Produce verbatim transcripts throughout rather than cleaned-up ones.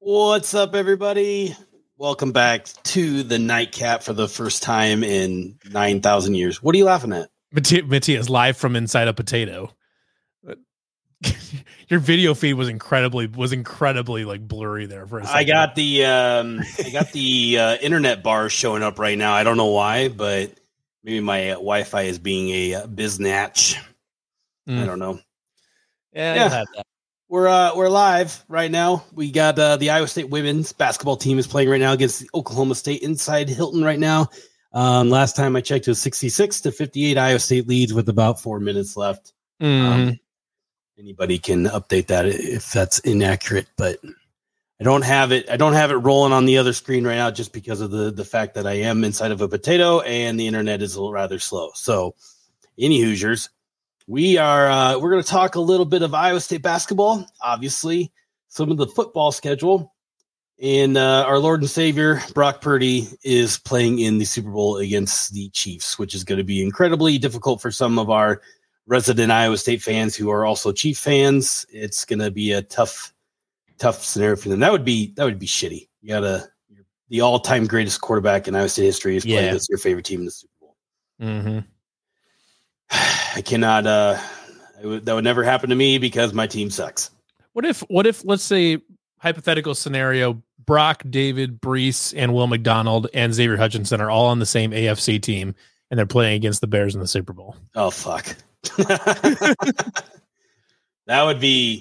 What's up, everybody? Welcome back to the Nightcap for the first time in nine thousand years. What are you laughing at? Matthias, live from inside a potato. Your video feed was incredibly was incredibly like blurry there for a second. I got the um, I got the uh, internet bar showing up right now. I don't know why, but maybe my uh, Wi-Fi is being a uh, biznatch. Mm. I don't know. Yeah, yeah. Had that. We're uh, we're live right now. We got uh, the Iowa State women's basketball team is playing right now against Oklahoma State inside Hilton right now. Um, last time I checked, it was sixty-six to fifty-eight. Iowa State leads with about four minutes left. Mm-hmm. Um, anybody can update that if that's inaccurate, but I don't have it. I don't have it rolling on the other screen right now, just because of the the fact that I am inside of a potato and the internet is a little rather slow. So, any Hoosiers. We are uh, we're going to talk a little bit of Iowa State basketball, obviously, some of the football schedule, and uh, our Lord and Savior Brock Purdy is playing in the Super Bowl against the Chiefs, which is going to be incredibly difficult for some of our resident Iowa State fans who are also Chief fans. It's going to be a tough, tough scenario for them. That would be that would be shitty. You got to the all time greatest quarterback in Iowa State history is playing yeah. against your favorite team in the Super Bowl. Mm-hmm. I cannot. Uh, w- that would never happen to me because my team sucks. What if? What if? Let's say hypothetical scenario: Brock, David, Brees, and Will McDonald and Xavier Hutchinson are all on the same A F C team, and they're playing against the Bears in the Super Bowl. Oh fuck! That would be.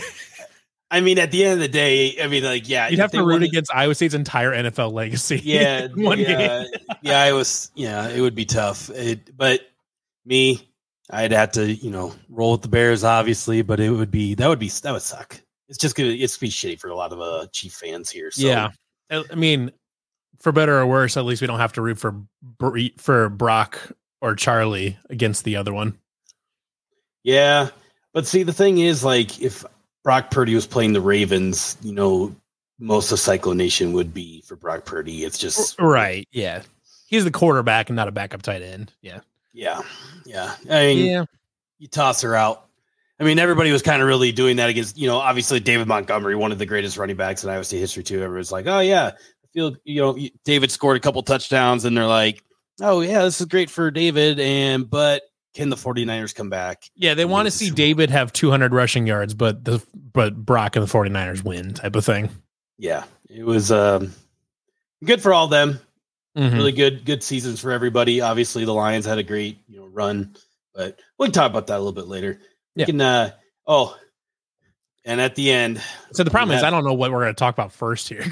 I mean, at the end of the day, I mean, like, yeah, you'd have to root against Iowa State's entire N F L legacy. Yeah, one yeah, game. yeah. I was. Yeah, it would be tough. It, but. Me, I'd have to, you know, roll with the Bears, obviously, but it would be that would be that would suck. It's just gonna it's be shitty for a lot of uh, Chief fans here. So. Yeah, I mean, for better or worse, at least we don't have to root for for Brock or Charlie against the other one. Yeah, but see, the thing is, like, if Brock Purdy was playing the Ravens, you know, most of Cyclone Nation would be for Brock Purdy. It's just right. Yeah, he's the quarterback and not a backup tight end. Yeah. Yeah, yeah. I mean, yeah. You toss her out. I mean, everybody was kind of really doing that against, you know, obviously David Montgomery, one of the greatest running backs in Iowa State history, too. Everyone's like, oh, yeah, I feel, you know, David scored a couple touchdowns, and they're like, oh, yeah, this is great for David, and but can the 49ers come back? Yeah, they want to see David have two hundred rushing yards, but the but Brock and the 49ers win type of thing. Yeah, it was um, good for all them. Mm-hmm. Really good, good seasons for everybody. Obviously, the Lions had a great, you know, run, but we can talk about that a little bit later. Yeah. We can, uh, oh, and at the end. So the problem is, have, I don't know what we're going to talk about first here.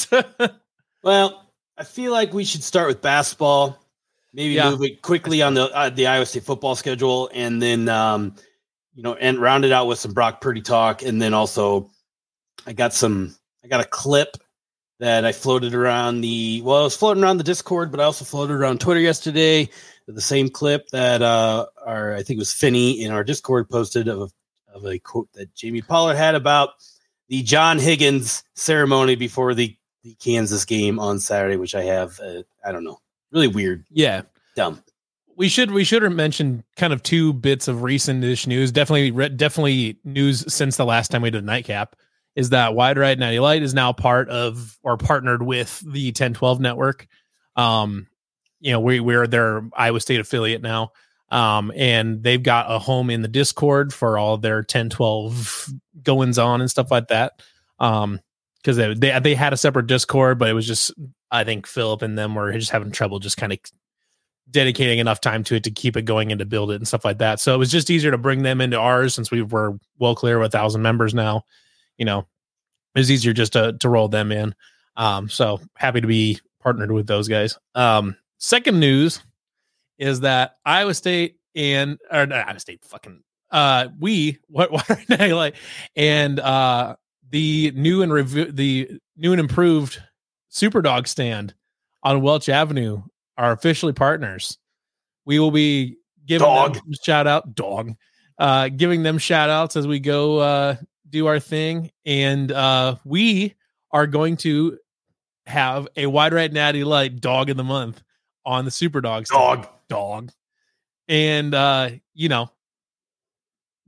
Well, I feel like we should start with basketball. Maybe yeah. move it quickly on the uh, the Iowa State football schedule, and then, um, you know, and round it out with some Brock Purdy talk, and then also, I got some, I got a clip. That I floated around the well, I was floating around the Discord, but I also floated around Twitter yesterday. The same clip that uh, our I think it was Finney in our Discord posted of of a quote that Jamie Pollard had about the John Higgins ceremony before the, the Kansas game on Saturday, which I have. Uh, I don't know, really weird. Yeah, dumb. We should we should have mentioned kind of two bits of recent-ish news. Definitely, definitely news since the last time we did a nightcap. Is that Wide Right Natty Light is now part of or partnered with the ten twelve network. Um, you know, we, we're their Iowa State affiliate now. Um, and they've got a home in the Discord for all their ten twelve goings on and stuff like that. Um, because they, they they had a separate Discord, but it was just, I think Philip and them were just having trouble just kind of dedicating enough time to it to keep it going and to build it and stuff like that. So it was just easier to bring them into ours since we were well clear of a thousand members now. You know, it was easier just to, to roll them in. Um, so happy to be partnered with those guys. Um, second news is that Iowa State and or not Iowa State fucking uh, we what what like and uh, the new and review the new and improved Superdog stand on Welch Avenue are officially partners. We will be giving dog. them a shout out dog, uh, giving them shout outs as we go. Uh, do our thing, and uh we are going to have a Wide Right Natty Light dog of the month on the Super Dog dog dog and uh you know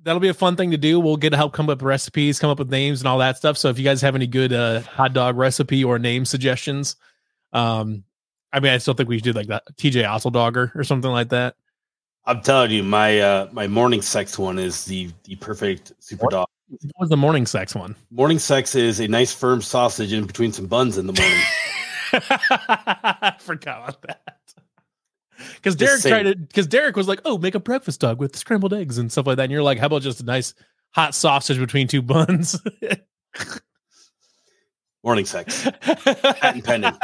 that'll be a fun thing to do. We'll get to help come up with recipes, come up with names and all that stuff. So if you guys have any good uh, hot dog recipe or name suggestions, um, I mean, I still think we should do like that T J Otzeldogger or something like that. I'm telling you, my uh, my morning sex one is the the perfect super what? dog. What was the morning sex one? Morning sex is a nice firm sausage in between some buns in the morning. I forgot about that. Because Derek tried to, because Derek was like, "Oh, make a breakfast dog with scrambled eggs and stuff like that." And you're like, "How about just a nice hot sausage between two buns?" Morning sex, patent pending.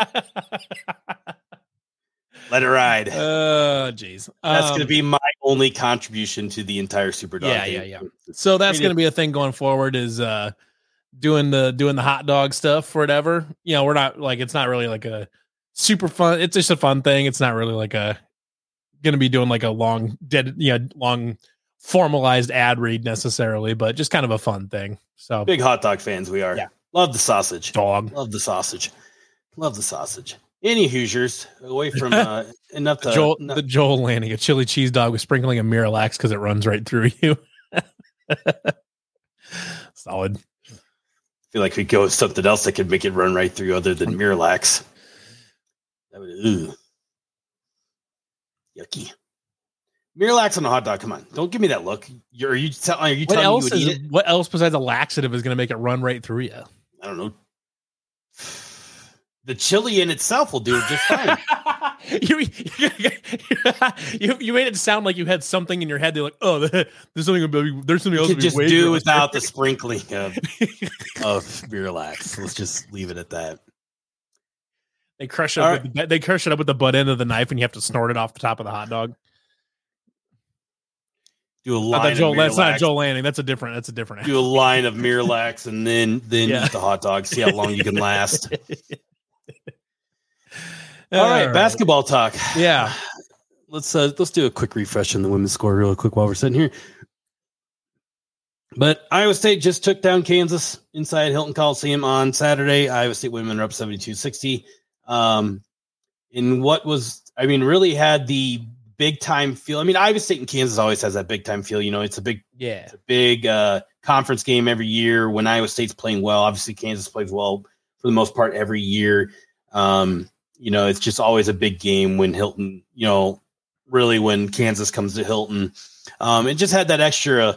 Let it ride. Oh, jeez. That's um, going to be my only contribution to the entire super dog. Yeah, game. yeah, yeah. So that's going to be a thing going forward. Is uh, doing the doing the hot dog stuff or whatever. You know, we're not like it's not really like a super fun. It's just a fun thing. It's not really like a going to be doing like a long dead, you know, long formalized ad read necessarily, but just kind of a fun thing. So big hot dog fans we are. Yeah. Love the sausage. Dog. Love the sausage. Love the sausage. Any Hoosiers away from uh, enough to Joel, enough. the Joel Lanning, a chili cheese dog with sprinkling of Miralax because it runs right through you. Solid. I feel like we go with something else that could make it run right through other than Miralax. That would, ugh. Yucky. Miralax on a hot dog. Come on, don't give me that look. You're, are you, tell, are you what telling else me you would is eat it? what else besides a laxative is going to make it run right through you? I don't know. The chili in itself will do it just fine. you, you you made it sound like you had something in your head. They're like, oh, there's something about there's something else. You could to just do without the sprinkling of of Miralax. Let's just leave it at that. They crush it. Up Right. with the, they crush it up with the butt end of the knife, and you have to snort it off the top of the hot dog. Do a Not line. that Joel, of that's not Miralax. Joel Lanning. That's a different. That's a different. Do a line of Miralax and then then Yeah. eat the hot dog. See how long you can last. All right, right. basketball talk. Yeah. Let's uh, let's do a quick refresh on the women's score real quick while we're sitting here. But Iowa State just took down Kansas inside Hilton Coliseum on Saturday. Iowa State women are up seventy-two sixty. Um, in what was, I mean, really had the big time feel. I mean, Iowa State and Kansas always has that big time feel. You know, it's a big, Yeah. it's a big uh, conference game every year when Iowa State's playing well. Obviously, Kansas plays well for the most part every year. Um, you know, it's just always a big game when Hilton, you know, really when Kansas comes to Hilton. Um, it just had that extra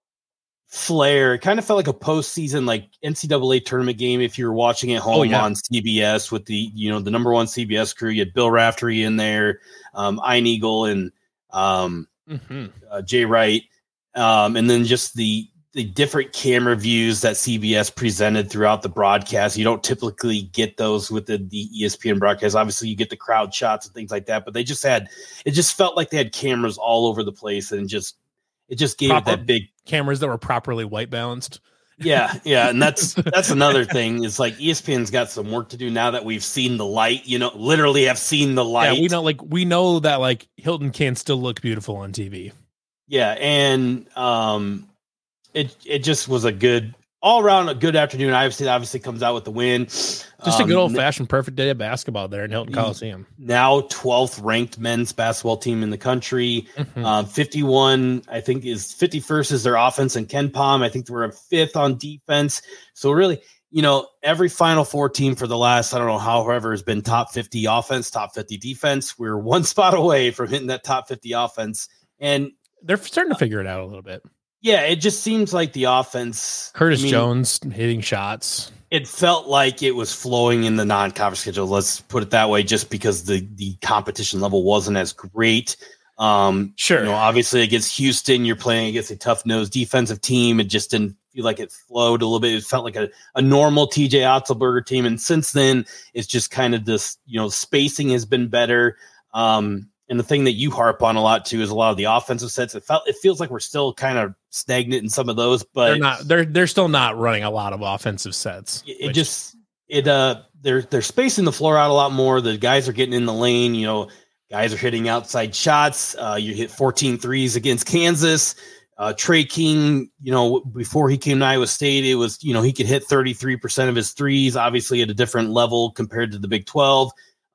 flair. It kind of felt like a postseason, like N C double A tournament game if you were watching at home Oh, yeah. on C B S with the, you know, the number one C B S crew. You had Bill Raftery in there, um, Ian Eagle and um, Mm-hmm. uh, Jay Wright. Um, and then just the, the different camera views that C B S presented throughout the broadcast. You don't typically get those with the, the E S P N broadcast. Obviously you get the crowd shots and things like that, but they just had, it just felt like they had cameras all over the place and just, it just gave Proper it that big, cameras that were properly white balanced. yeah. Yeah. And that's, that's another thing is like E S P N's got some work to do now that we've seen the light, you know, literally have seen the light. Yeah, we know, like we know that like Hilton can still look beautiful on T V. Yeah. And, um, It it just was a good all around a good afternoon. Iowa State obviously comes out with the win. Just a good Um, old fashioned perfect day of basketball there in Hilton Coliseum. Now twelfth ranked men's basketball team in the country. Mhm. Um, fifty-one, I think, is fifty-first is their offense in Ken Pom. I think they were fifth on defense. So really, you know, every Final Four team for the last, I don't know, however, has been top fifty offense, top fifty defense. We're one spot away from hitting that top fifty offense. And They're starting to figure it out a little bit. yeah, it just seems like the offense. Curtis I mean, Jones hitting shots. it felt like it was flowing in the non-conference schedule. Let's put it that way, just because the, the competition level wasn't as great. Um, Sure. You know, obviously against Houston, you're playing against a tough-nosed defensive team. It just didn't feel like it flowed a little bit. It felt like a, a normal T J Otzelberger team. And since then, it's just kind of this, you know, spacing has been better. Um, and the thing that you harp on a lot too is a lot of the offensive sets. It felt, it feels like we're still kind of stagnant in some of those, but They're not they're they're still not running a lot of offensive sets. it which- just it uh they're they're spacing the floor out a lot more. The guys are getting in the lane, you know, guys are hitting outside shots. Uh you hit fourteen threes against Kansas. Uh Trey King, you know, before he came to Iowa State, it was, you know, he could hit thirty-three percent of his threes, obviously at a different level compared to the Big twelve.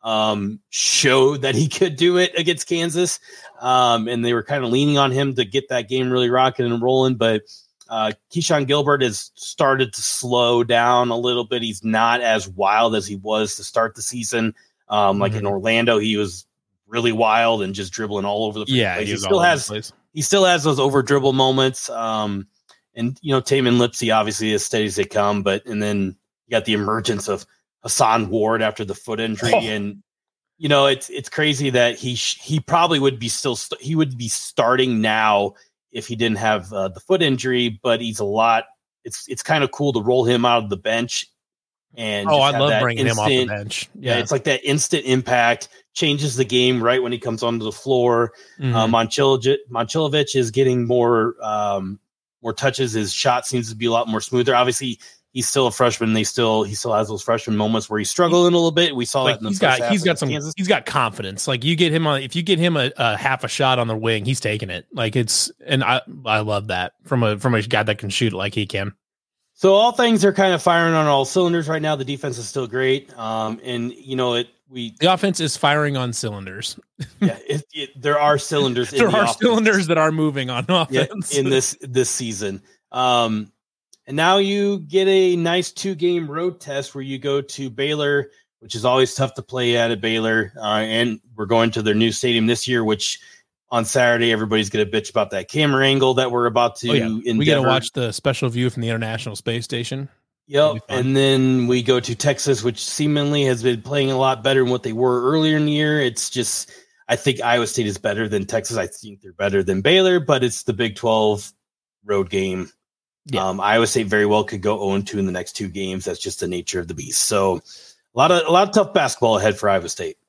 um, showed that he could do it against Kansas. Um, and they were kind of leaning on him to get that game really rocking and rolling. But uh, Keyshawn Gilbert has started to slow down a little bit. He's not as wild as he was to start the season. Um, like mm-hmm. in Orlando, he was really wild and just dribbling all over the place. Yeah, he, he still has he still has those over dribble moments. Um, and you know, Tamin Lipsey obviously as steady as they come, but and then you got the emergence of Hassan Ward after the foot injury, oh. and you know it's it's crazy that he sh- he probably would be still st- he would be starting now if he didn't have uh, the foot injury, but he's a lot. It's it's kind of cool to roll him out of the bench. And oh, I love bringing instant, him off the bench. Yeah. yeah, it's like that instant impact changes the game right when he comes onto the floor. Mm-hmm. Uh, Momcilovic, Momcilovic is getting more um, more touches. His shot seems to be a lot more smoother. Obviously, he's still a freshman. They still he still has those freshman moments where he's struggling a little bit. We saw like that in the he's first got half he's got some Kansas. He's got confidence. Like you get him on if you get him a, a half a shot on the wing, he's taking it. Like it's and I I love that from a from a guy that can shoot like he can. So all things are kind of firing on all cylinders right now. The defense is still great, um, and you know it. We the offense is firing on cylinders. yeah, it, it, there are cylinders. there in the are offense. cylinders that are moving on offense yeah, in this this season. Um, and now you get a nice two game road test where you go to Baylor, which is always tough to play at at Baylor, uh, and we're going to their new stadium this year, which. On Saturday, everybody's going to bitch about that camera angle that we're about to. Oh, yeah. We got to watch the special view from the International Space Station. Yep, and then we go to Texas, which seemingly has been playing a lot better than what they were earlier in the year. It's just, I think Iowa State is better than Texas. I think they're better than Baylor, but it's the Big twelve road game. Yeah. Um, Iowa State very well could go oh and two in the next two games. That's just the nature of the beast. So, a lot of a lot of tough basketball ahead for Iowa State.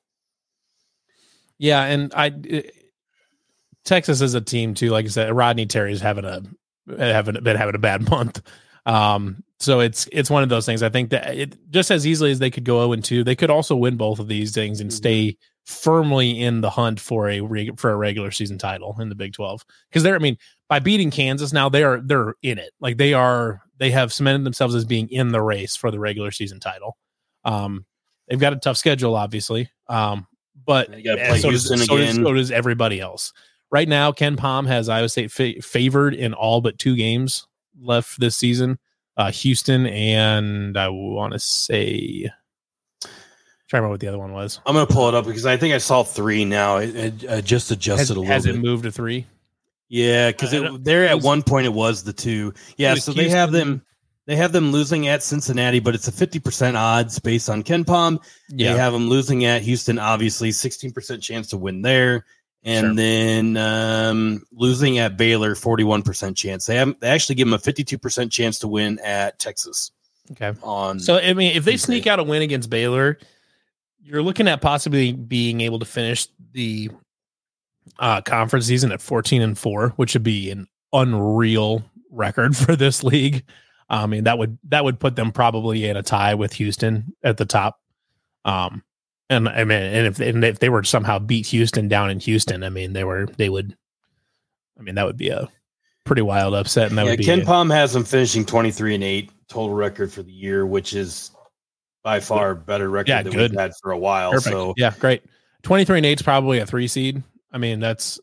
Yeah, and I. It, Texas is a team too. Like I said, Rodney Terry's having a having been having a bad month. Um, so it's it's one of those things. I think that it just as easily as they could go oh and two, they could also win both of these things and mm-hmm. stay firmly in the hunt for a reg- for a regular season title in the Big twelve. Because they're, I mean, by beating Kansas now they are they're in it. Like they are they have cemented themselves as being in the race for the regular season title. Um, they've got a tough schedule, obviously. Um, but you gotta play so, Houston does, so, again. does, so does everybody else. Right now, Ken Pom has Iowa State fa- favored in all but two games left this season. Uh, Houston and I want to say, try to remember what the other one was. I'm going to pull it up because I think I saw three now. It, it uh, just adjusted has, a little has bit. Has it moved to three? Yeah, because uh, there at one point it was the two. Yeah, so Houston. they have them. They have them losing at Cincinnati, but it's a fifty percent odds based on Ken Pom. Yeah. They have them losing at Houston, obviously sixteen percent chance to win there. And sure. then um, losing at Baylor, forty-one percent chance. They have they actually give them a fifty-two percent chance to win at Texas. Okay. On so I mean, if they sneak out a win against Baylor, you're looking at possibly being able to finish the uh, conference season at fourteen and four, which would be an unreal record for this league. I mean, that would that would put them probably in a tie with Houston at the top. Um. And I mean, and if and if they were to somehow beat Houston down in Houston, I mean, they were they would. I mean, that would be a pretty wild upset. And that yeah, would be Ken Pom has them finishing twenty-three and eight total record for the year, which is by far a better record yeah, than good. we've had for a while. Perfect. So yeah, great. twenty-three and eight is probably a three seed. I mean, that's.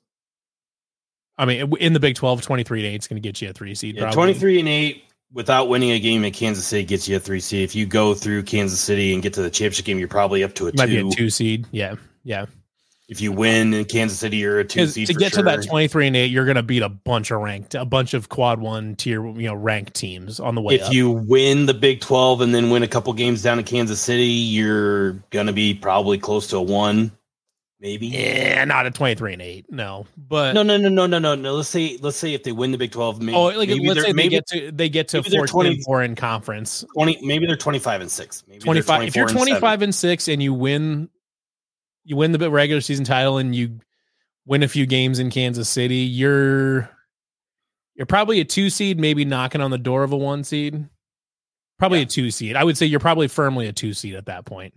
I mean, in the Big twelve, twenty-three and eight is going to get you a three seed. Yeah, twenty-three and eight. Without winning a game in Kansas City gets you a three seed. If you go through Kansas City and get to the championship game, you're probably up to a Might two. Be a two seed. Yeah, yeah. If you win in Kansas City, you're a two seed. To for get sure. to that twenty-three and eight, you're going to beat a bunch of ranked, a bunch of quad one tier, you know, ranked teams on the way. If up. you win the Big twelve and then win a couple games down in Kansas City, you're going to be probably close to a one. Maybe. Yeah, not a twenty-three and eight. No, but no, no, no, no, no, no, no. Let's say, let's say if they win the Big twelve, maybe, oh, like, maybe let's say maybe, they get to they get to fourteen and four in conference. twenty, maybe they're twenty-five and six. Maybe twenty-five. If you're twenty-five and six and you win, you win the regular season title and you win a few games in Kansas City, you're you're probably a two seed, maybe knocking on the door of a one seed. Probably yeah. a two seed. I would say you're probably firmly a two seed at that point.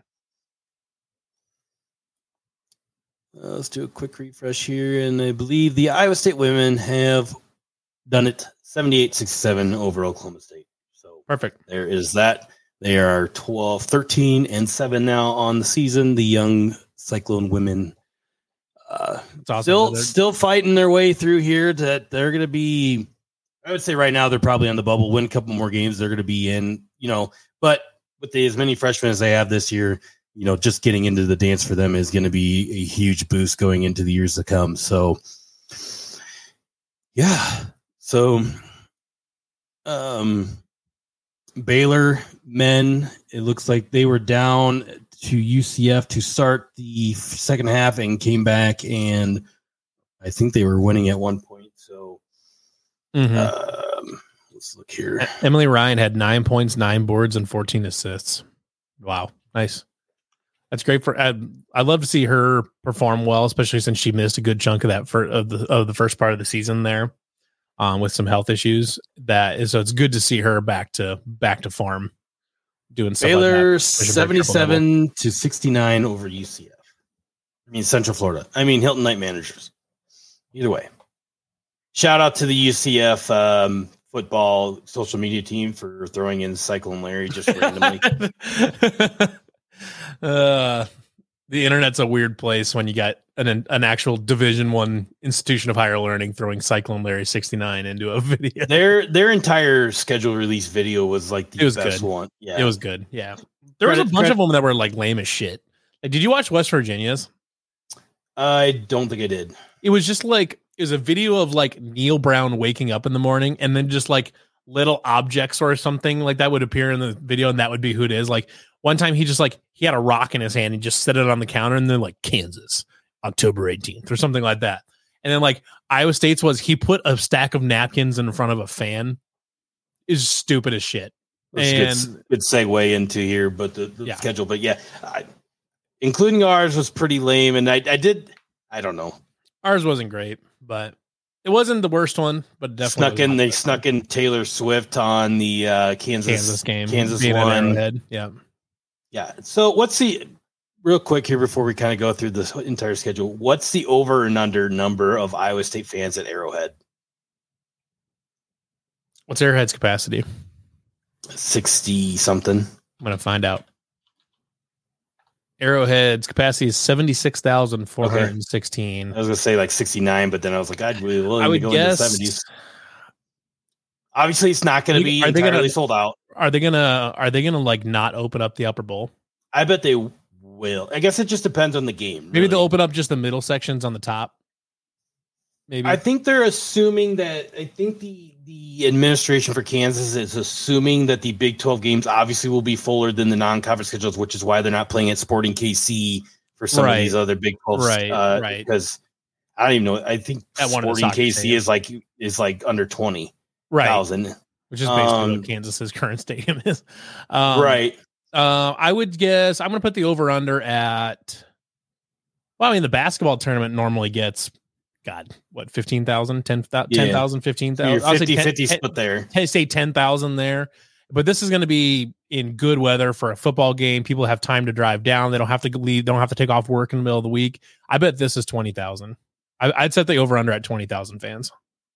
Uh, let's do a quick refresh here. And I believe the Iowa State women have done it seventy-eight sixty-seven over Oklahoma State. So perfect. There is that. They are twelve, thirteen, and seven now on the season. The young Cyclone women uh, awesome. still still fighting their way through here. That they're going to be, I would say right now they're probably on the bubble. Win a couple more games, they're going to be in. You know, but with the, as many freshmen as they have this year, you know, just getting into the dance for them is going to be a huge boost going into the years to come. So, yeah. So, um, Baylor men, it looks like they were down to U C F to start the second half and came back, and I think they were winning at one point. So, mm-hmm. um, let's look here. Emily Ryan had nine points, nine boards, and fourteen assists. Wow, nice. That's great for. I'd, I'd love to see her perform well, especially since she missed a good chunk of that for of the of the first part of the season there, um, with some health issues. That is, so it's good to see her back to back to form, doing stuff Baylor like seventy-seven to sixty-nine over U C F. I mean Central Florida. I mean Hilton Knight managers. Either way, shout out to the U C F um, football social media team for throwing in Cyclone Larry just randomly. Uh, the internet's a weird place when you got an an actual Division One institution of higher learning throwing Cyclone Larry sixty-nine into a video. Their their entire schedule release video was like the it was best good. one. Yeah, it was good. Yeah, there credit, was a bunch credit. of them that were like lame as shit. Like, did you watch West Virginia's? I don't think I did. It was just like it was a video of like Neil Brown waking up in the morning, and then just like little objects or something like that would appear in the video, and that would be who it is. Like one time he just like he had a rock in his hand and just set it on the counter, and then like Kansas October eighteenth or something like that. And then like Iowa State's was he put a stack of napkins in front of a fan. Is stupid as shit. That's and good, good segue into here, but the, the yeah. schedule, but yeah, I, including ours was pretty lame. And I, I did, I don't know. Ours wasn't great, but it wasn't the worst one, but definitely snuck in. They snuck in Taylor Swift on the uh, Kansas, Kansas game. Kansas one. Yeah. Yeah. So what's the real quick here before we kind of go through this entire schedule? What's the over and under number of Iowa State fans at Arrowhead? What's Arrowhead's capacity? sixty something. I'm going to find out. Arrowhead's capacity is seventy-six thousand four hundred sixteen. Okay. I was going to say like sixty-nine, but then I was like, I'd really willing I would to go guess, in the seventies. Obviously, it's not going to be entirely gonna, sold out. Are they gonna? Are they gonna like not open up the upper bowl? I bet they will. I guess it just depends on the game. Maybe really. They'll open up just the middle sections on the top. Maybe I think they're assuming that. I think the the administration for Kansas is assuming that the Big twelve games obviously will be fuller than the non-conference schedules, which is why they're not playing at Sporting K C for some right. of these other Big twelve. Right, uh, right. Because I don't even know. I think at Sporting K C is like is like under twenty thousand. Right. Which is basically um, what Kansas's current stadium is. Um, right. Uh, I would guess I'm going to put the over under at, well, I mean, the basketball tournament normally gets, God, what, fifteen thousand, ten thousand, fifteen thousand? I'll fifty fifty split there. ten, say ten thousand there. But this is going to be in good weather for a football game. People have time to drive down. They don't have to leave. They don't have to take off work in the middle of the week. I bet this is twenty thousand. I'd set the over under at twenty thousand fans.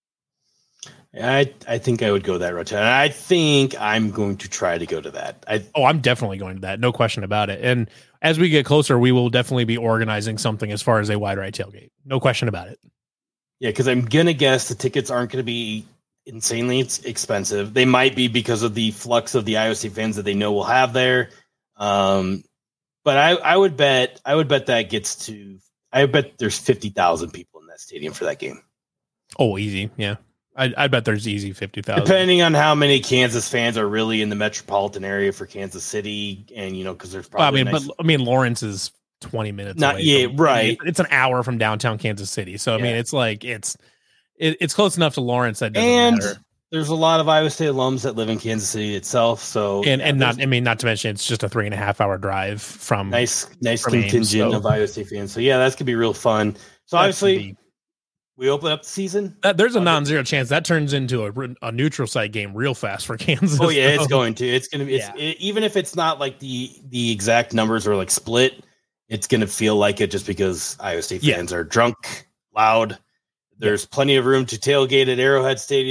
I I think I would go that route. And I think I'm going to try to go to that. I, oh, I'm definitely going to that. No question about it. And as we get closer, we will definitely be organizing something as far as a wide right tailgate. No question about it. Yeah, because I'm going to guess the tickets aren't going to be insanely expensive. They might be because of the flux of the Iowa State fans that they know will have there. Um, but I, I would bet I would bet that gets to I bet there's fifty thousand people in that stadium for that game. Oh, easy. Yeah. I, I bet there's easy fifty thousand. Depending on how many Kansas fans are really in the metropolitan area for Kansas City, and you know, because there's probably. Well, I mean, nice... but I mean, Lawrence is twenty minutes. Not away yeah, from, right. I mean, it's an hour from downtown Kansas City, so I yeah. mean, it's like it's it, it's close enough to Lawrence that doesn't and matter. There's a lot of Iowa State alums that live in Kansas City itself, so and yeah, and not I mean, not to mention it's just a three and a half hour drive from nice nice contingent so. of Iowa State fans. So yeah, that's gonna be real fun. So that obviously. We open up the season. That, there's a non-zero chance that turns into a, a neutral site game real fast for Kansas. Oh yeah, so. it's going to. It's going to be. It's, yeah. it, even if it's not like the the exact numbers are like split, it's going to feel like it just because Iowa State fans yeah. are drunk, loud. There's yeah. plenty of room to tailgate at Arrowhead Stadium.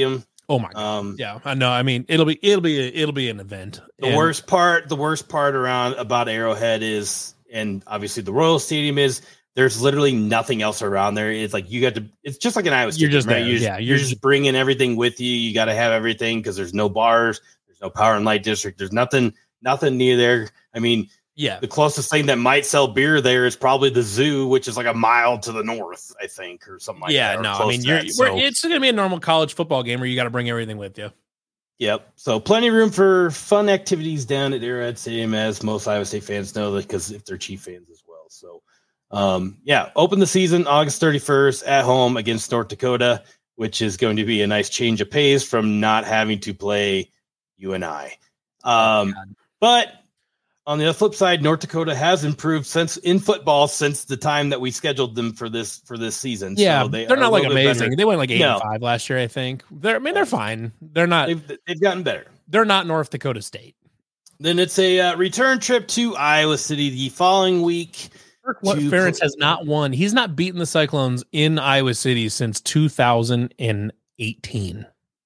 Oh my god! Um, yeah, I know. I mean, it'll be it'll be a, it'll be an event. The and, worst part, the worst part around about Arrowhead is, and obviously the Royal Stadium is, there's literally nothing else around there. It's like you got to. It's just like an Iowa Stadium. You're just right? there. You're yeah, just, you're just bringing everything with you. You got to have everything because there's no bars, there's no power and light district, there's nothing, nothing near there. I mean. Yeah, the closest thing that might sell beer there is probably the zoo, which is like a mile to the north, I think, or something like yeah, that. Yeah, no, I mean, you're, so, it's going to be a normal college football game where you got to bring everything with you. Yep. So plenty of room for fun activities down at Arrowhead Stadium, as most Iowa State fans know, because if they're Chief fans as well. So, um, yeah, open the season August thirty-first at home against North Dakota, which is going to be a nice change of pace from not having to play U N I. Um, oh, but on the flip side, North Dakota has improved since in football since the time that we scheduled them for this for this season. Yeah, so they they're not like amazing. Better. They went like eight no. and five last year, I think. They're I mean they're fine. They're not. They've, they've gotten better. They're not North Dakota State. Then it's a uh, return trip to Iowa City the following week. Kirk Ferentz has not won. He's not beaten the Cyclones in Iowa City since two thousand eighteen.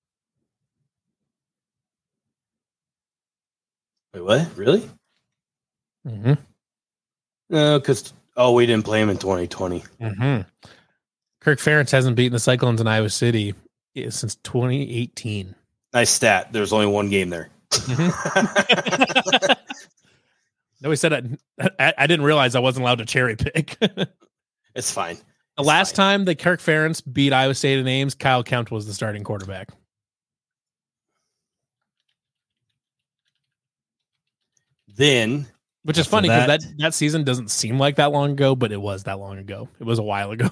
Wait, what? Really? Mm-hmm. No, because oh, we didn't play him in twenty twenty. Mm-hmm. Kirk Ferentz hasn't beaten the Cyclones in Iowa City since twenty eighteen. Nice stat. There's only one game there. Mm-hmm. No, he said I, I, I didn't realize I wasn't allowed to cherry pick. It's fine. The it's last fine. time that Kirk Ferentz beat Iowa State in Ames, Kyle Kempt was the starting quarterback. Then. Which is funny because that, that that season doesn't seem like that long ago, but it was that long ago. It was a while ago.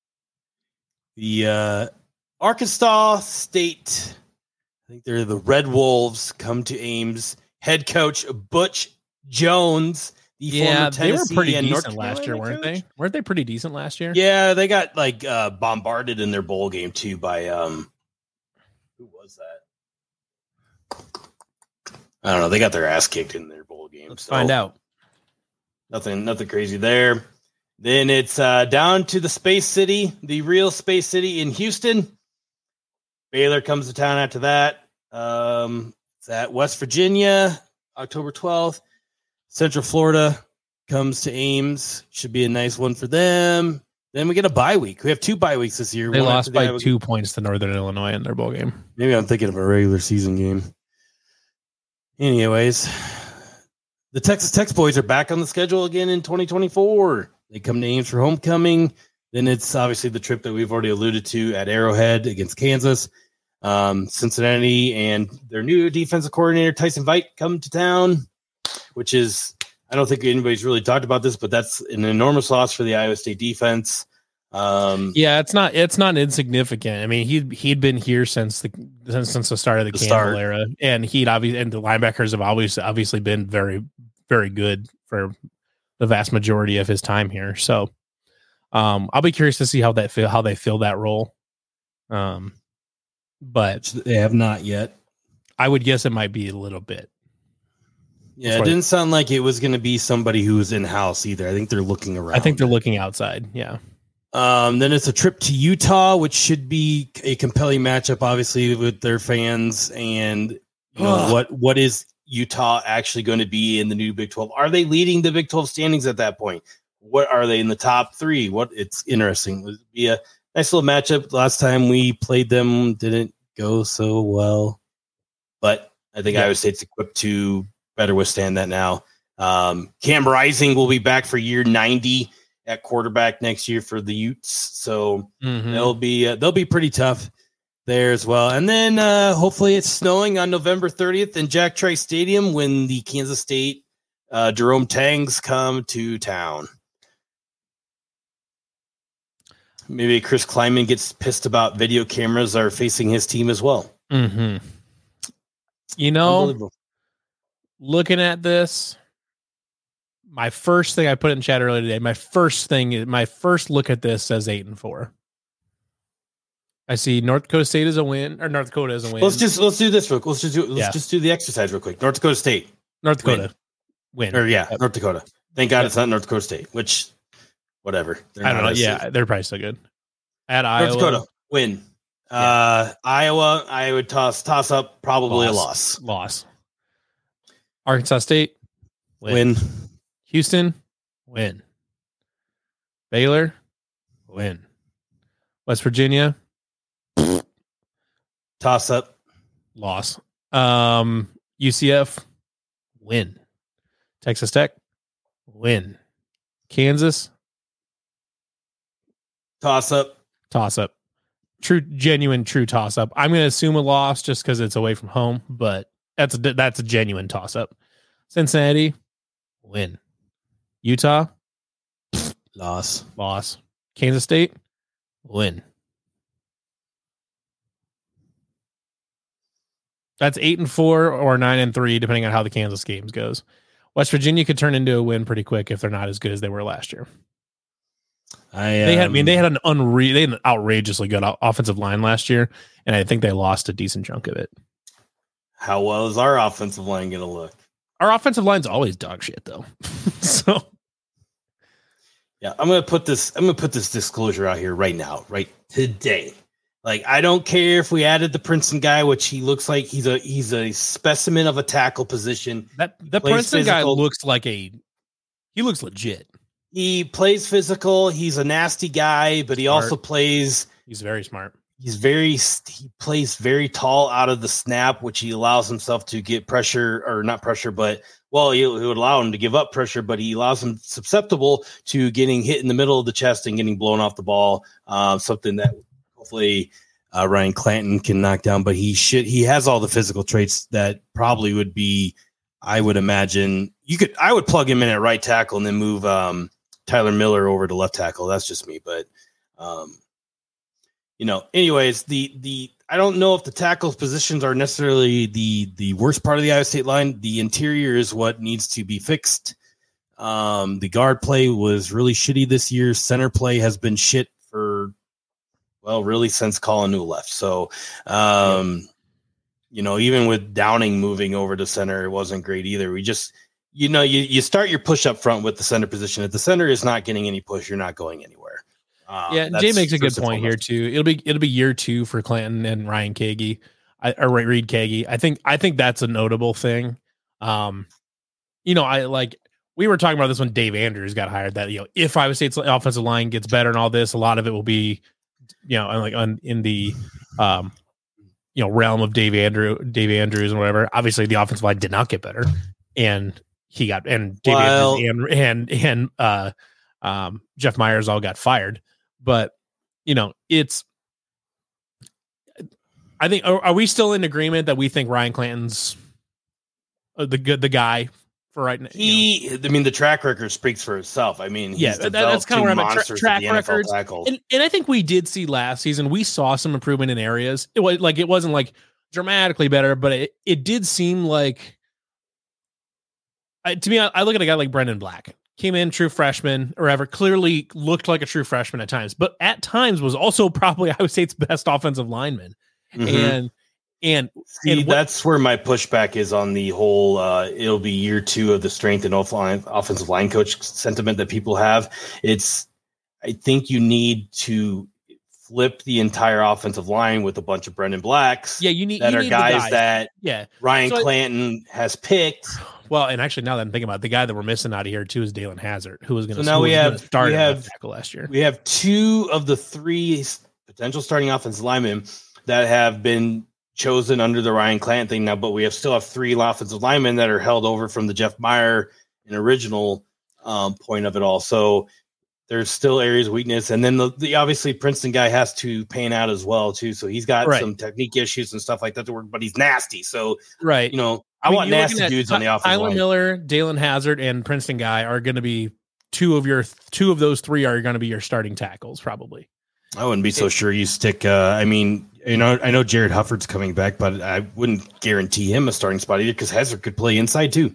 The uh, Arkansas State, I think they're the Red Wolves, come to Ames. Head coach Butch Jones, the yeah, former Tennessee they were pretty and decent North last year, weren't they? Weren't they pretty decent last year? Yeah, they got like uh, bombarded in their bowl game too by um, who was that? I don't know. They got their ass kicked in their bowl game. Let's so. find out. Nothing, nothing crazy there. Then it's uh, down to the Space City, the real Space City in Houston. Baylor comes to town after that. Um, it's at West Virginia, October twelfth. Central Florida comes to Ames. Should be a nice one for them. Then we get a bye week. We have two bye weeks this year. They one lost by the two points to Northern Illinois in their bowl game. Maybe I'm thinking of a regular season game. Anyways. The Texas Tech boys are back on the schedule again in twenty twenty-four. They come to Ames for homecoming. Then it's obviously the trip that we've already alluded to at Arrowhead against Kansas. Um, Cincinnati and their new defensive coordinator, Tyson Veit, come to town, which is, I don't think anybody's really talked about this, but that's an enormous loss for the Iowa State defense. Um, yeah, it's not it's not insignificant. I mean, he he'd been here since the since, since the start of the, the Campbell start. era, and he'd obviously and the linebackers have always obviously been very very good for the vast majority of his time here. So, um, I'll be curious to see how that feel how they fill that role. Um, but they have not yet. I would guess it might be a little bit. Yeah, it didn't sound like it was going to be somebody who was in house either. I think they're looking around. I think they're looking outside. Yeah. Um, then it's a trip to Utah, which should be a compelling matchup, obviously, with their fans. And you know, what what is Utah actually going to be in the new Big twelve? Are they leading the Big twelve standings at that point? What are they in the top three? What it's interesting. It would be a nice little matchup. Last time we played them, didn't go so well, but I think yeah. Iowa State's equipped to better withstand that now. Um, Cam Rising will be back for year ninety at quarterback next year for the Utes. So mm-hmm. they'll be, uh, they'll be pretty tough there as well. And then uh, hopefully it's snowing on November thirtieth in Jack Trice Stadium when the Kansas State uh, Jerome Tangs come to town. Maybe Chris Klieman gets pissed about video cameras are facing his team as well. Mm-hmm. You know, looking at this, my first thing I put in chat earlier today, my first thing, my first look at this says eight and four. I see North Dakota State as a win, or North Dakota as a win. Let's just let's do this real quick. Let's just do let's yeah. just do the exercise real quick. North Dakota State, North Dakota, win, win. or yeah, yep. North Dakota. Thank God yep. it's not North Dakota State. Which, whatever. They're I don't know. Yeah, safe. They're probably still good. At North Iowa, Dakota, win. Uh, Iowa, I would toss toss up probably Loss. a loss. Loss. Arkansas State, Win. win. Houston, win. Baylor, win. West Virginia, Toss up. loss. Um, U C F, win. Texas Tech, win. Kansas, Toss up. toss up. True, genuine, true toss up. I'm going to assume a loss just because it's away from home, but that's a, that's a genuine toss up. Cincinnati, win. Utah, Loss. loss. Kansas State, win. That's eight and four or nine and three, depending on how the Kansas games goes. West Virginia could turn into a win pretty quick if they're not as good as they were last year. I, um, They had, I mean, they had an unreal, they had an outrageously good o- offensive line last year, and I think they lost a decent chunk of it. How well is our offensive line going to look? Our offensive line's always dog shit, though. So, Yeah, I'm going to put this. I'm going to put this disclosure out here right now, right today. Like, I don't care if we added the Princeton guy, which he looks like he's a he's a specimen of a tackle position. that the plays Princeton guy physical. looks like a, he looks legit. He plays physical. He's a nasty guy, but he Smart. also plays. He's very smart. He's very he plays very tall out of the snap, which he allows himself to get pressure or not pressure, but well, he, he would allow him to give up pressure, but he allows him susceptible to getting hit in the middle of the chest and getting blown off the ball. Uh, something that hopefully uh, Ryan Clanton can knock down, but he should. He has all the physical traits that probably would be. I would imagine you could. I would plug him in at right tackle and then move um, Tyler Miller over to left tackle. That's just me, but. Um, You know, anyways, the the I don't know if the tackles positions are necessarily the the worst part of the Iowa State line. The interior is what needs to be fixed. Um, the guard play was really shitty this year. Center play has been shit for, well, really since Colin Newell left. So, um, yeah. you know, even with Downing moving over to center, it wasn't great either. We just, you know, you, you start your push up front with the center position. If the center is not getting any push, you're not going anywhere. Um, yeah, Jay makes a good point here too. It'll be it'll be year two for Clanton and Ryan Kagi, I, or Reed Kagi. I think I think that's a notable thing. Um, you know, I like we were talking about this when Dave Andrews got hired. That you know, if Iowa State's offensive line gets better and all this, a lot of it will be, you know, like on in the, um, you know, realm of Dave Andrew, Dave Andrews and whatever. Obviously, the offensive line did not get better, and he got and Dave well, Andrews and and and uh, um, Jeff Myers all got fired. But, you know, it's, I think, are, are we still in agreement that we think Ryan Clanton's the good, the guy for right now? He, you know? I mean, the track record speaks for itself. I mean, he's yeah, that, that's kind of where I'm at. Tra- track records. And, and I think we did see last season, we saw some improvement in areas. It was like, it wasn't like dramatically better, but it, it did seem like, I, to me, I, I look at a guy like Brendan Black. Came in, true freshman, or ever, clearly looked like a true freshman at times, but at times was also probably Iowa State's best offensive lineman. Mm-hmm. And and, See, and what, that's where my pushback is on the whole uh, it'll be year two of the strength and offensive line coach sentiment that people have. It's I think you need to flip the entire offensive line with a bunch of Brendan Blacks. Yeah, you need that you are need guys, guys that yeah. Ryan so Clanton I, has picked. Well, and actually, now that I'm thinking about it, the guy that we're missing out of here too is Dalen Hazard, who was going to so now we have start we have tackle last year. We have two of the three potential starting offensive linemen that have been chosen under the Ryan Clanton thing now, but we have still have three offensive linemen that are held over from the Jeff Meyer and original um, point of it all. So there's still areas of weakness, and then the, the obviously Princeton guy has to pan out as well too. So he's got right. some technique issues and stuff like that to work, but he's nasty. So right, you know. I, I mean, want nasty dudes on the offensive Tyler line. Miller, Dalen Hazard, and Princeton guy are going to be two of your two of those three are going to be your starting tackles, probably. I wouldn't be so sure you stick. Uh, I mean, you know, I know Jared Hufford's coming back, but I wouldn't guarantee him a starting spot either because Hazard could play inside too.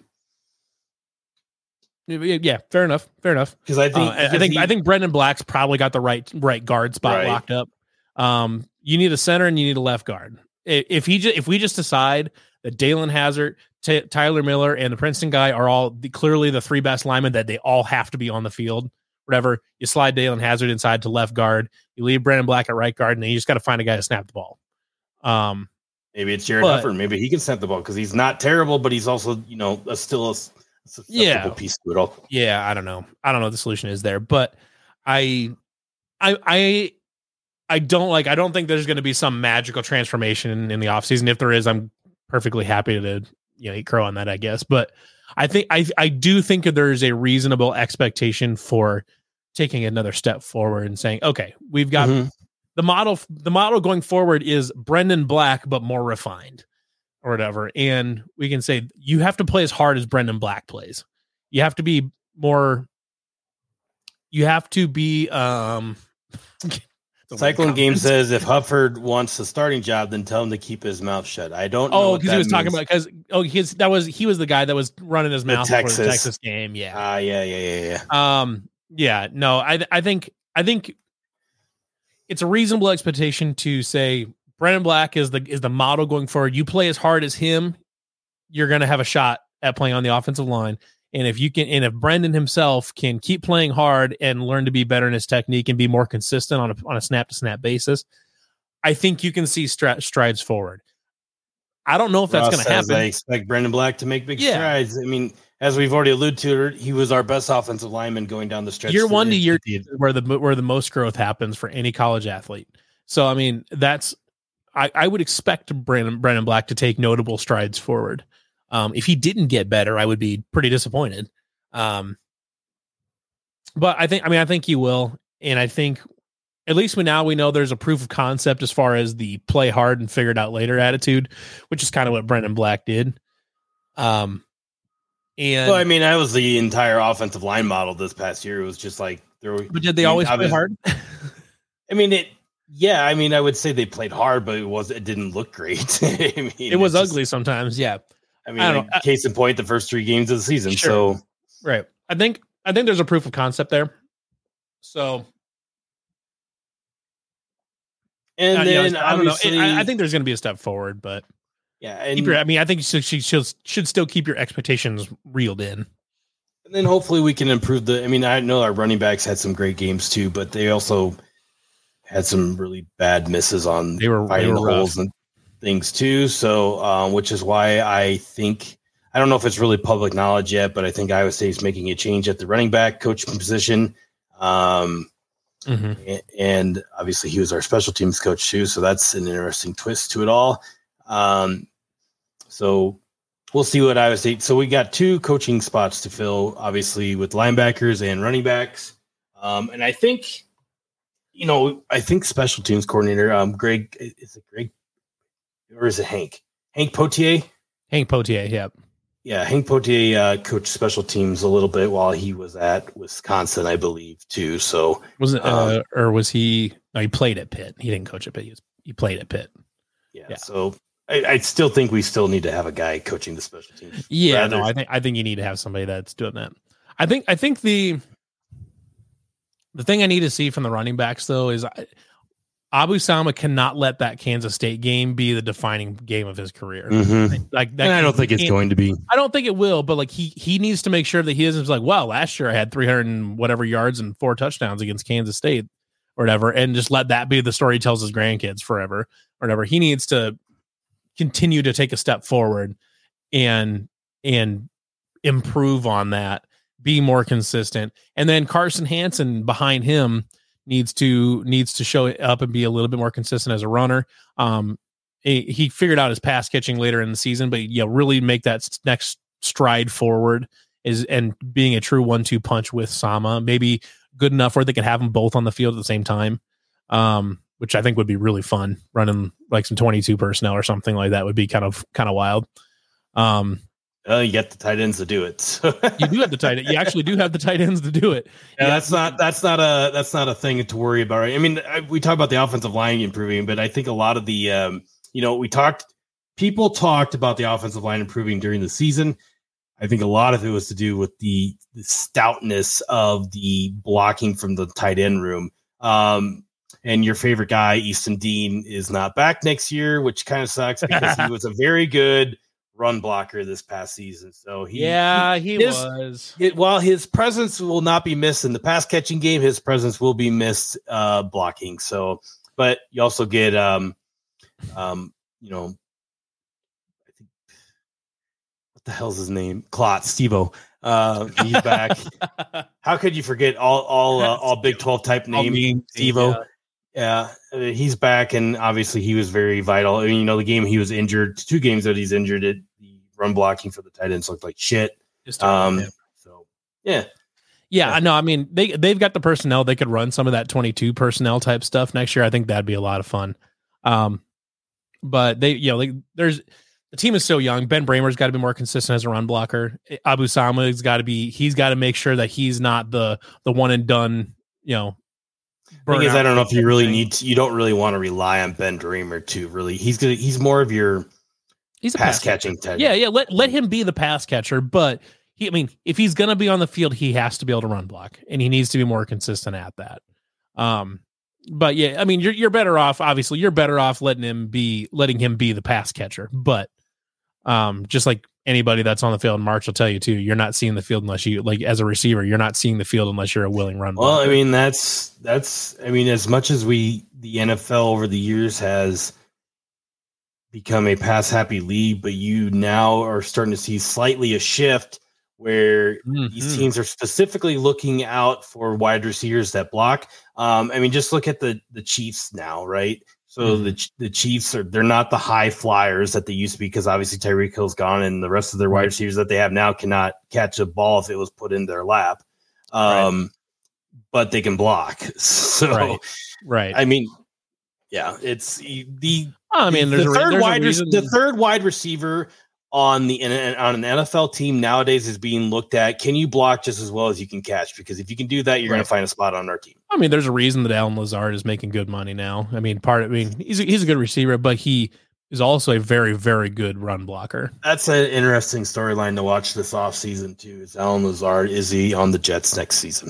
Yeah, fair enough. Fair enough. Because I think, uh, I think, he, I think Brendan Black's probably got the right right guard spot right. locked up. Um, you need a center and you need a left guard. If he just, if we just decide that Dalen Hazard, T- Tyler Miller, and the Princeton guy are all the, clearly the three best linemen, that they all have to be on the field whatever. You slide Dalen Hazard inside to left guard. You leave Brandon Black at right guard, and then you just got to find a guy to snap the ball. Um, maybe it's Jared Hufford. Maybe he can snap the ball because he's not terrible, but he's also, you know, a, still a, a susceptible yeah. piece to it all. Yeah, I don't know. I don't know what the solution is there, but I, I, I, I don't like. I don't think there's going to be some magical transformation in, in the offseason. If there is, I'm perfectly happy to, you know, eat crow on that, I guess. But I think I, I do think that there is a reasonable expectation for taking another step forward and saying, okay, we've got mm-hmm. the model. The model going forward is Brendan Black, but more refined, or whatever. And we can say you have to play as hard as Brendan Black plays. You have to be more. You have to be. Um, Cyclone Game says if Hufford wants the starting job, then tell him to keep his mouth shut. I don't know. Oh, because he was means. talking about because oh, his that was he was the guy that was running his mouth the Texas. before the Texas game. Yeah. Ah, uh, yeah, yeah, yeah, yeah. Um, yeah. No, I I think I think it's a reasonable expectation to say Brendan Black is the is the model going forward. You play as hard as him, you're going to have a shot at playing on the offensive line. And if you can, and if Brendan himself can keep playing hard and learn to be better in his technique and be more consistent on a on a snap to snap basis, I think you can see stri- strides forward. I don't know if that's going to happen. I expect Brendan Black to make big yeah. strides. I mean, as we've already alluded to, he was our best offensive lineman going down the stretch. Year one to year two, where the where the most growth happens for any college athlete. So I mean, that's I, I would expect Brendan Brendan Black to take notable strides forward. Um, if he didn't get better, I would be pretty disappointed. Um, but I think, I mean, I think he will. And I think at least we now we know there's a proof of concept as far as the play hard and figure it out later attitude, which is kind of what Brendan Black did. Um, and well, I mean, that was the entire offensive line model this past year. It was just like, there were, but did they always play hard? I mean, it, yeah, I mean, I would say they played hard, but it was, it didn't look great. I mean, it was ugly just, sometimes. Yeah. I mean, I like, know. case in point, the first three games of the season. Sure. So, right. I think, I think there's a proof of concept there. So, and uh, then yeah, I don't know. It, I, I think there's going to be a step forward, but yeah, and your, I mean, I think you should, should, should still keep your expectations reeled in. And then hopefully we can improve the, I mean, I know our running backs had some great games too, but they also had some really bad misses on they were, fighting they were the holes and things too. So, um, which is why I think, I don't know if it's really public knowledge yet, but I think Iowa State is making a change at the running back coaching position. Um, mm-hmm. and, and obviously he was our special teams coach too. So that's an interesting twist to it all. Um, so we'll see what Iowa State. So we got two coaching spots to fill, obviously with linebackers and running backs. Um, and I think, you know, I think special teams coordinator, um, Greg, is it Greg or is it Hank? Hank Potier? Hank Potier, yeah. Yeah, Hank Potier uh, coached special teams a little bit while he was at Wisconsin, I believe, too. So was it, uh, um, or was he? No, he played at Pitt. He didn't coach at Pitt. He, was, he played at Pitt. Yeah. yeah. So I, I still think we still need to have a guy coaching the special teams. Yeah. Rather. No, I think I think you need to have somebody that's doing that. I think I think the the thing I need to see from the running backs though is. I, Abu Sama cannot let that Kansas State game be the defining game of his career. Mm-hmm. Like that, and I don't think it's going to be. I don't think it will, but like he he needs to make sure that he isn't like, well, last year I had three hundred and whatever yards and four touchdowns against Kansas State or whatever, and just let that be the story he tells his grandkids forever or whatever. He needs to continue to take a step forward and and improve on that, be more consistent, and then Carson Hansen behind him. needs to needs to show up and be a little bit more consistent as a runner. Um, he, he figured out his pass catching later in the season, but you know, really make that next stride forward is and being a true one two punch with Sama, maybe good enough where they could have them both on the field at the same time, um, which I think would be really fun. Running like some twenty-two personnel or something like that would be kind of kind of wild. Um, Uh, you get the tight ends to do it. You do have the tight end. You actually do have the tight ends to do it. Yeah, yeah, that's not that's not a that's not a thing to worry about. Right? I mean, I, we talk about the offensive line improving, but I think a lot of the um, you know, we talked. People talked about the offensive line improving during the season. I think a lot of it was to do with the, the stoutness of the blocking from the tight end room. Um, and your favorite guy, Easton Dean, is not back next year, which kind of sucks because he was a very good run blocker this past season. So he, yeah, he, he his, was. It, while his presence will not be missed in the pass catching game, his presence will be missed uh, blocking. So, but you also get, um, um, you know, I think what the hell's his name? Klotz, Steve-O. Uh, he's back. How could you forget all all uh, all Big twelve type name Steve-O? Yeah, uh, he's back, and obviously he was very vital. I mean, you know, the game he was injured, two games that he's injured, it the run blocking for the tight ends looked like shit. Um, yeah. So yeah, yeah, I know. I mean, they they've got the personnel; they could run some of that twenty-two personnel type stuff next year. I think that'd be a lot of fun. Um, but they, you know, like there's. The team is so young. Ben Bramer's got to be more consistent as a run blocker. Abu Sama's got to be. He's got to make sure that he's not the the one and done. You know, thing is, I don't know if you really thing. need. To, you don't really want to rely on Ben Bramer to really. He's gonna. He's more of your. He's a pass, pass catching type. Yeah, yeah. Let let him be the pass catcher, but he. I mean, if he's gonna be on the field, he has to be able to run block, and he needs to be more consistent at that. Um. But yeah, I mean, you're you're better off. Obviously, you're better off letting him be letting him be the pass catcher, but. Um, just like anybody that's on the field, March will tell you too, you're not seeing the field unless you like as a receiver, you're not seeing the field unless you're a willing run. Well, blocker. I mean, that's, that's, I mean, as much as we, the N F L over the years has become a pass happy league, but you now are starting to see slightly a shift where mm-hmm. these teams are specifically looking out for wide receivers that block. Um, I mean, just look at the, the Chiefs now, right? So mm-hmm. the the Chiefs are they're not the high flyers that they used to be because obviously Tyreek Hill's gone and the rest of their wide receivers that they have now cannot catch a ball if it was put in their lap. Um, right. But they can block. So, right. right. I mean, yeah, it's the. I mean, there's the a, third there's wide a reason. the third wide receiver on the on an N F L team nowadays is being looked at. Can you block just as well as you can catch? Because if you can do that, you're right. going to find a spot on our team. I mean, there's a reason that Allen Lazard is making good money now. I mean, part of, I mean, he's a, he's a good receiver, but he is also a very, very good run blocker. That's an interesting storyline to watch this offseason, too. Is Allen Lazard, is he on the Jets next season?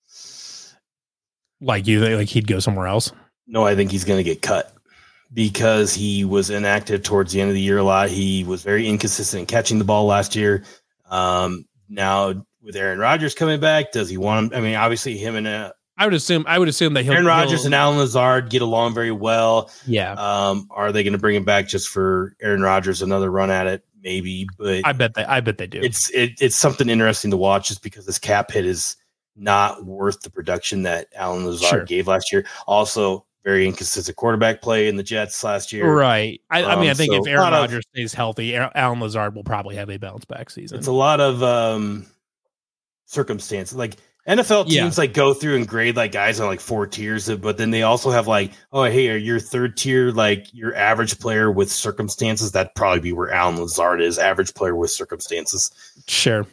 Like you, like he'd go somewhere else? No, I think he's going to get cut because he was inactive towards the end of the year a lot. He was very inconsistent in catching the ball last year. Um, now with Aaron Rodgers coming back, does he want him? I mean, obviously him and uh, I would assume I would assume that he'll, Aaron Rodgers he'll, and Allen Lazard get along very well. Yeah. Um, are they going to bring him back just for Aaron Rodgers another run at it? Maybe, but I bet they I bet they do. It's it, it's something interesting to watch just because this cap hit is not worth the production that Allen Lazard sure. gave last year. Also, very inconsistent quarterback play in the Jets last year. Right. I, um, I mean, I think so if Aaron Rodgers stays healthy, Allen Lazard will probably have a bounce back season. It's a lot of um, circumstances. Like N F L teams yeah. like go through and grade like guys on like four tiers, but then they also have like, oh, hey, are your third tier like your average player with circumstances? That'd probably be where Allen Lazard is, average player with circumstances. Sure.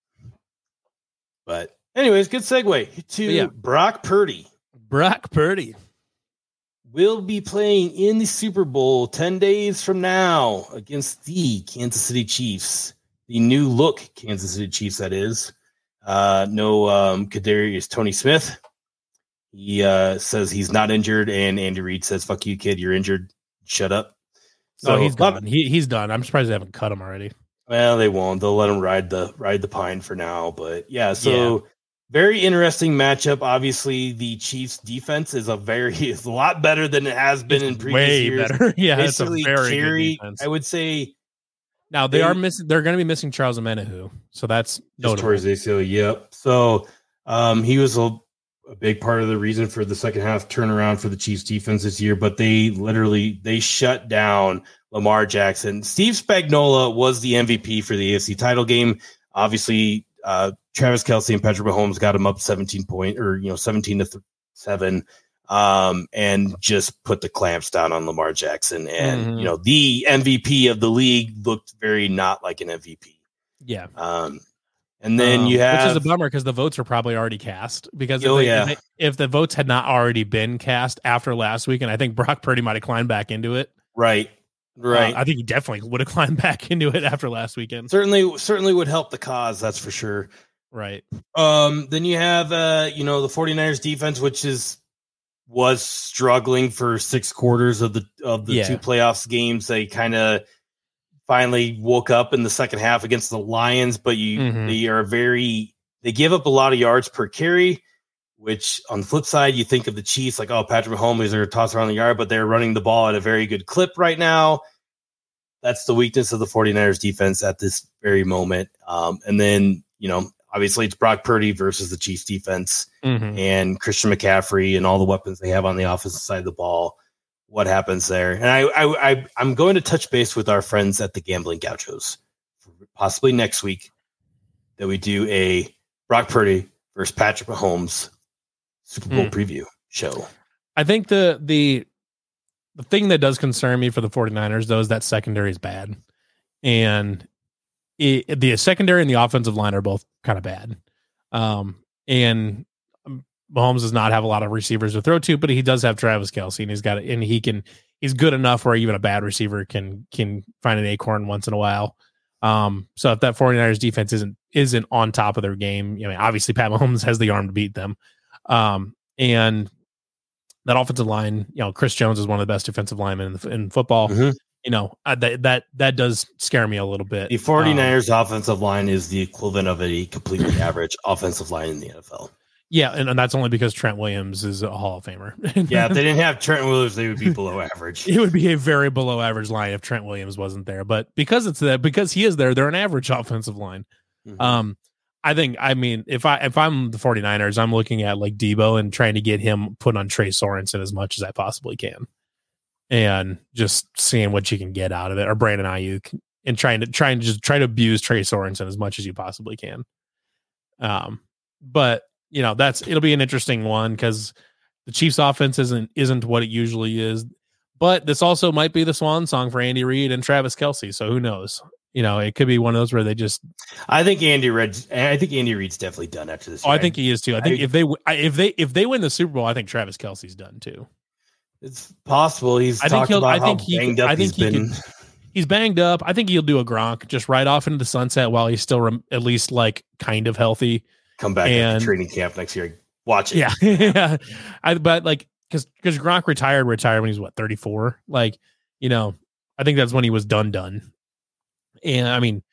But anyways, good segue to yeah. Brock Purdy. Brock Purdy will be playing in the Super Bowl ten days from now against the Kansas City Chiefs, the new look Kansas City Chiefs, that is. Uh, no um, Kadarius Tony Smith. He uh, says he's not injured, and Andy Reid says, fuck you, kid, you're injured. Shut up. So oh, he's done. He, he's done. I'm surprised they haven't cut him already. Well, they won't. They'll let him ride the ride the pine for now. But, yeah, so... Yeah. Very interesting matchup. Obviously, the Chiefs' defense is a very is a lot better than it has been it's in previous way years. Better. Yeah, Basically, it's a very carry, good defense. I would say. Now they, they are missing. They're going to be missing Charles Omenihu, so that's notable. Yep. So um, he was a, a big part of the reason for the second half turnaround for the Chiefs' defense this year. But they literally they shut down Lamar Jackson. Steve Spagnuolo was the M V P for the A F C title game. Obviously. Uh, Travis Kelce and Patrick Mahomes got him up seventeen point or, you know, seventeen to seven um, and just put the clamps down on Lamar Jackson. And, mm-hmm. you know, the M V P of the league looked very not like an M V P. Yeah. Um, and then um, you have, which is a bummer because the votes are probably already cast because if, oh, they, yeah. if, they, if the votes had not already been cast after last week, and I think Brock Purdy might have climbed back into it. Right. Right. Uh, I think he definitely would have climbed back into it after last weekend. Certainly, certainly would help the cause. That's for sure. Right. Um, then you have, uh, you know, the 49ers defense, which is was struggling for six quarters of the of the yeah. two playoffs games. They kind of finally woke up in the second half against the Lions, but you mm-hmm. they are very they give up a lot of yards per carry, which on the flip side, you think of the Chiefs like, oh, Patrick Mahomes are toss around the yard, but they're running the ball at a very good clip right now. That's the weakness of the 49ers defense at this very moment. Um, and then, you know, obviously it's Brock Purdy versus the Chiefs defense mm-hmm. and Christian McCaffrey and all the weapons they have on the offensive side of the ball. What happens there? And I, I, I, I'm going to touch base with our friends at the Gambling Gauchos, possibly next week, that we do a Brock Purdy versus Patrick Mahomes Super Bowl mm. preview show. I think the the the thing that does concern me for the 49ers, though, is that secondary is bad. And it, the secondary and the offensive line are both kind of bad. Um, and Mahomes does not have a lot of receivers to throw to, but he does have Travis Kelce, and he's got it, and he can he's good enough where even a bad receiver can can find an acorn once in a while. Um, so if that 49ers defense isn't isn't on top of their game, you know, obviously Pat Mahomes has the arm to beat them. Um, and that offensive line, you know, Chris Jones is one of the best defensive linemen in, the, in football. Mm-hmm. You know, uh, that that that does scare me a little bit. The 49ers um, offensive line is the equivalent of a completely average offensive line in the N F L. Yeah, and, and that's only because Trent Williams is a Hall of Famer. Yeah, if they didn't have Trent Williams, they would be below average. It would be a very below average line if Trent Williams wasn't there. But because it's that, because he is there, they're an average offensive line. Mm-hmm. Um, I think, I mean, if I if I'm the 49ers, I'm looking at like Debo and trying to get him put on Trey Sorensen as much as I possibly can, and just seeing what you can get out of it, or Brandon Ayuk, and trying to trying to just try to abuse Trey Sorensen as much as you possibly can. Um, but. You know, that's it'll be an interesting one because the Chiefs offense isn't isn't what it usually is. But this also might be the swan song for Andy Reid and Travis Kelce. So who knows? You know, it could be one of those where they just. I think Andy Reid. I think Andy Reid's definitely done after this. Oh, I think he is too. I think I, if they if they if they win the Super Bowl, I think Travis Kelce's done too. It's possible. He's. I think he'll. About I think how he. Banged up I think he's he been. Can, he's banged up. I think he'll do a Gronk, just right off into the sunset while he's still rem, at least like kind of healthy. Come back and training camp next year. Watch it. Yeah. yeah. I, but like, cause, cause Gronk retired, retired when he was what, thirty-four? Like, you know, I think that's when he was done, done. And I mean,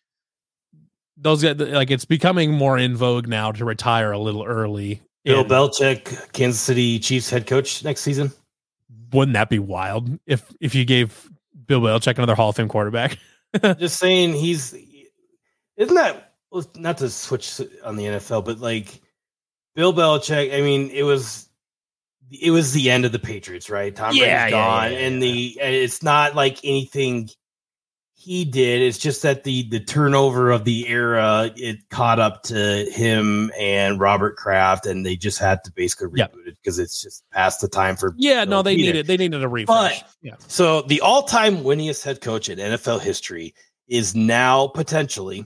those guys, like, it's becoming more in vogue now to retire a little early. Bill and Belichick, Kansas City Chiefs head coach next season. Wouldn't that be wild if, if you gave Bill Belichick another Hall of Fame quarterback? Just saying he's, isn't that, not to switch on the N F L, but like, Bill Belichick, I mean, it was it was the end of the Patriots, right? Tom yeah, Brady's gone, yeah, yeah, and the and it's not like anything he did. It's just that the the turnover of the era, it caught up to him and Robert Kraft, and they just had to basically reboot yep. it because it's just past the time for. Yeah, no, they needed they needed a refresh. But, yeah. So the all time winningest head coach in N F L history is now potentially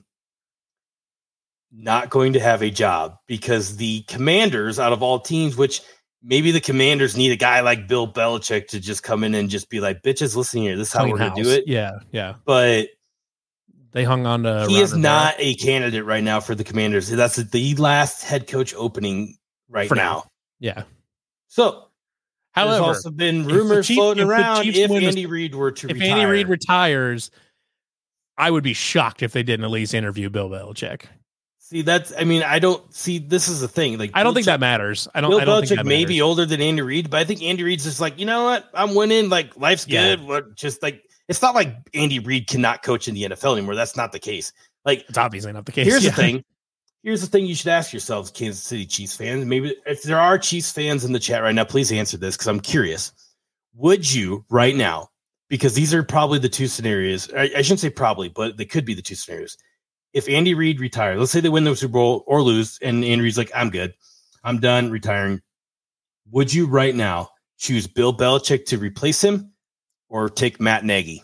not going to have a job because the Commanders, out of all teams, which maybe the Commanders need a guy like Bill Belichick to just come in and just be like, bitches, listen here, this is how we're going to do it. Yeah, yeah. But they hung on to he is not a candidate right now for the Commanders. That's the last head coach opening right for now. now. Yeah. So, however, there's also been rumors Chief, floating if around if Andy this, Reid were to if retire. Andy Reid retires, I would be shocked if they didn't at least interview Bill Belichick. See, that's, I mean, I don't see, this is the thing. Like, I don't Belichick, think that matters. I don't, Bill I don't Belichick think that may matters. be older than Andy Reid, but I think Andy Reid's just like, you know what? I'm winning. Like, life's good. Yeah. What, just like, it's not like Andy Reid cannot coach in the N F L anymore. That's not the case. Like, it's obviously not the case. Here's yeah. the thing. Here's the thing you should ask yourselves, Kansas City Chiefs fans. Maybe if there are Chiefs fans in the chat right now, please answer this because I'm curious. Would you right now, because these are probably the two scenarios. I, I shouldn't say probably, but they could be the two scenarios. If Andy Reid retires, let's say they win the Super Bowl or lose, and Andy Reid's like, I'm good. I'm done retiring. Would you right now choose Bill Belichick to replace him or take Matt Nagy?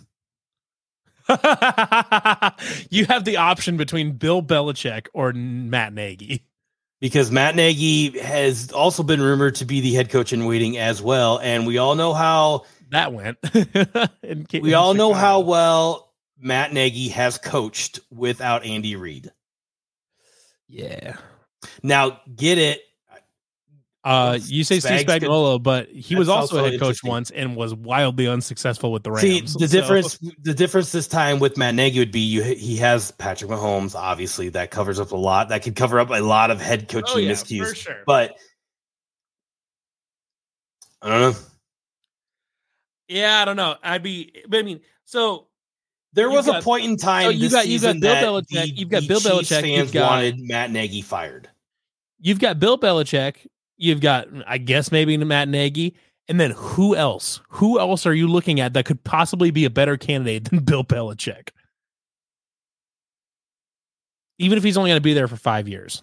You have the option between Bill Belichick or Matt Nagy. Because Matt Nagy has also been rumored to be the head coach in waiting as well. And we all know how that went. in, we in all know Chicago. how well Matt Nagy has coached without Andy Reid. Yeah. Now, get it. Uh, you say Steve Spags Spagnuolo, could, but he was also, also a head coach once and was wildly unsuccessful with the Rams. See, the so. difference, the difference this time with Matt Nagy would be you. He has Patrick Mahomes, obviously that covers up a lot. That could cover up a lot of head coaching oh, yeah, miscues. For sure. But I don't know. Yeah, I don't know. I'd be, but I mean, so there was got, a point in time. Oh, you got you got Bill Belichick. The, you've got the Bill Chiefs Belichick. Fans you've got, wanted Matt Nagy fired. You've got Bill Belichick. You've got, I guess, maybe Matt Nagy. And then who else? Who else are you looking at that could possibly be a better candidate than Bill Belichick? Even if he's only going to be there for five years.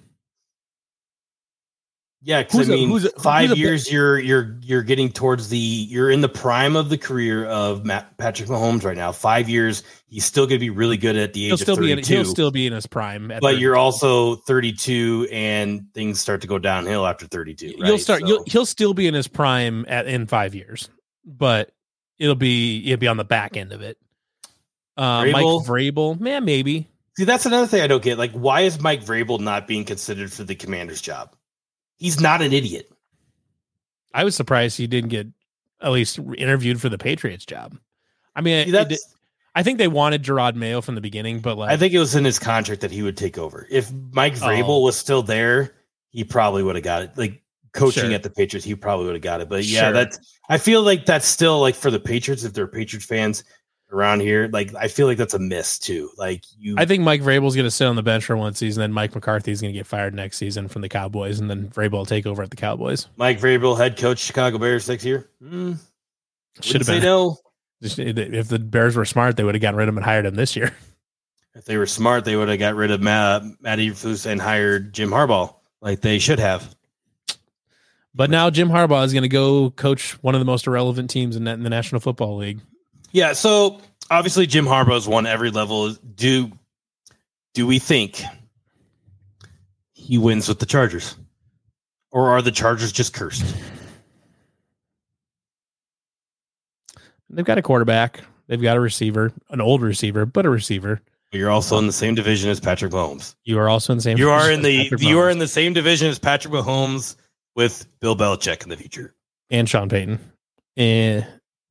Yeah, because I a, mean, who's a, five who's years a, you're you're you're getting towards the you're in the prime of the career of Matt, Patrick Mahomes right now. Five years, he's still going to be really good at the age he'll still of thirty-two. Be in, he'll still be in his prime, but thirty-two. You're also thirty-two, and things start to go downhill after thirty-two. Right? You'll start. So. You'll, he'll still be in his prime at in five years, but it'll be it'll be on the back end of it. Uh, Mike Vrabel, man, maybe. See, that's another thing I don't get. Like, why is Mike Vrabel not being considered for the Commander's job? He's not an idiot. I was surprised he didn't get at least interviewed for the Patriots job. I mean, See, it, it, I think they wanted Gerard Mayo from the beginning, but like I think it was in his contract that he would take over. If Mike Vrabel oh. was still there, he probably would have got it. Like coaching sure. at the Patriots, he probably would have got it. But yeah, sure. that's I feel like that's still like for the Patriots, if they're Patriots fans around here, like I feel like that's a miss too. Like you, I think Mike Vrabel's going to sit on the bench for one season, then Mike McCarthy's going to get fired next season from the Cowboys, and then Vrabel will take over at the Cowboys. Mike Vrabel, head coach, Chicago Bears next year. Mm, Should have been no. If the Bears were smart, they would have gotten rid of him and hired him this year. If they were smart, they would have got rid of Matt, Matt Eberflus and hired Jim Harbaugh, like they should have. But now Jim Harbaugh is going to go coach one of the most irrelevant teams in, in the National Football League. Yeah, so obviously Jim Harbaugh's won every level. Do do we think he wins with the Chargers? Or are the Chargers just cursed? They've got a quarterback. They've got a receiver, an old receiver, but a receiver. You're also in the same division as Patrick Mahomes. You are also in the same You are in the you are in the same division as Patrick Mahomes with Bill Belichick in the future. And Sean Payton. And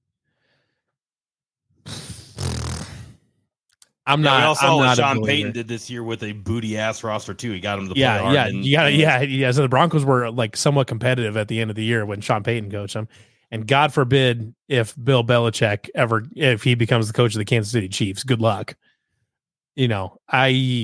I'm not. Yeah, we also I'm saw what not Sean Payton did this year with a booty ass roster too. He got him to play yeah, hard. yeah, and, yeah, yeah, yeah. So the Broncos were like somewhat competitive at the end of the year when Sean Payton coached them. And God forbid if Bill Belichick ever, if he becomes the coach of the Kansas City Chiefs, good luck. You know, I,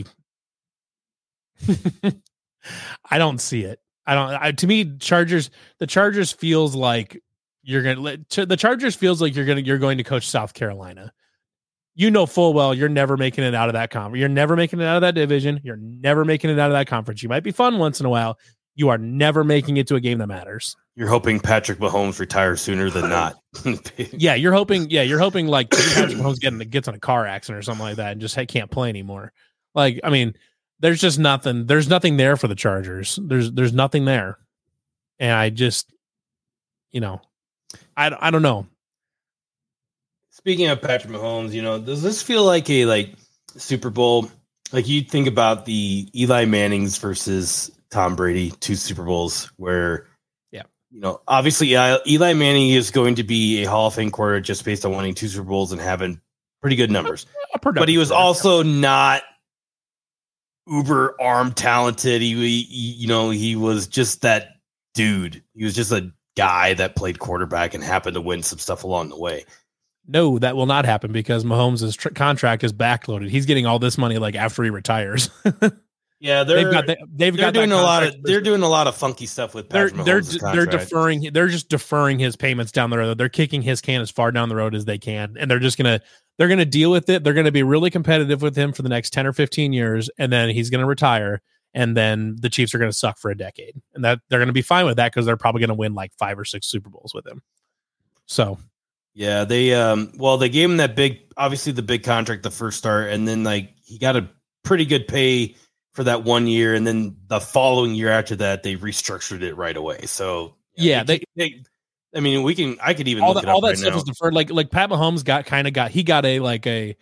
I don't see it. I don't. I, to me, Chargers. The Chargers feels like you're gonna. The Chargers feels like you're gonna. You're going to coach South Carolina. You know full well you're never making it out of that conference. You're never making it out of that division. You're never making it out of that conference. You might be fun once in a while. You are never making it to a game that matters. You're hoping Patrick Mahomes retires sooner than not. yeah, you're hoping. Yeah, you're hoping like Patrick Mahomes getting gets in a car accident or something like that and just hey, can't play anymore. Like, I mean, there's just nothing. There's nothing there for the Chargers. There's there's nothing there, and I just, you know, I I don't know. Speaking of Patrick Mahomes, you know, does this feel like a like Super Bowl? Like you think about the Eli Mannings versus Tom Brady, two Super Bowls where, yeah, you know, obviously Eli, Eli Manning is going to be a Hall of Fame quarterback just based on winning two Super Bowls and having pretty good numbers. But he was also not uber arm talented. He, he, you know, he was just that dude. He was just a guy that played quarterback and happened to win some stuff along the way. No, that will not happen because Mahomes' tr- contract is backloaded. He's getting all this money like after he retires. yeah, they're they've got the, they've they're got doing a lot of they're doing a lot of funky stuff with they're Patrick they're Mahomes' they're deferring they're just deferring his payments down the road. They're kicking his can as far down the road as they can, and they're just gonna they're gonna deal with it. They're gonna be really competitive with him for the next ten or fifteen years, and then he's gonna retire, and then the Chiefs are gonna suck for a decade, and that they're gonna be fine with that because they're probably gonna win like five or six Super Bowls with him. So. Yeah, they um well they gave him that big obviously the big contract the first start, and then like he got a pretty good pay for that one year, and then the following year after that they restructured it right away. So yeah, they, they, they I mean we can I could even all look that it up all that right stuff now. is deferred. Like like Pat Mahomes got kind of got he got a like a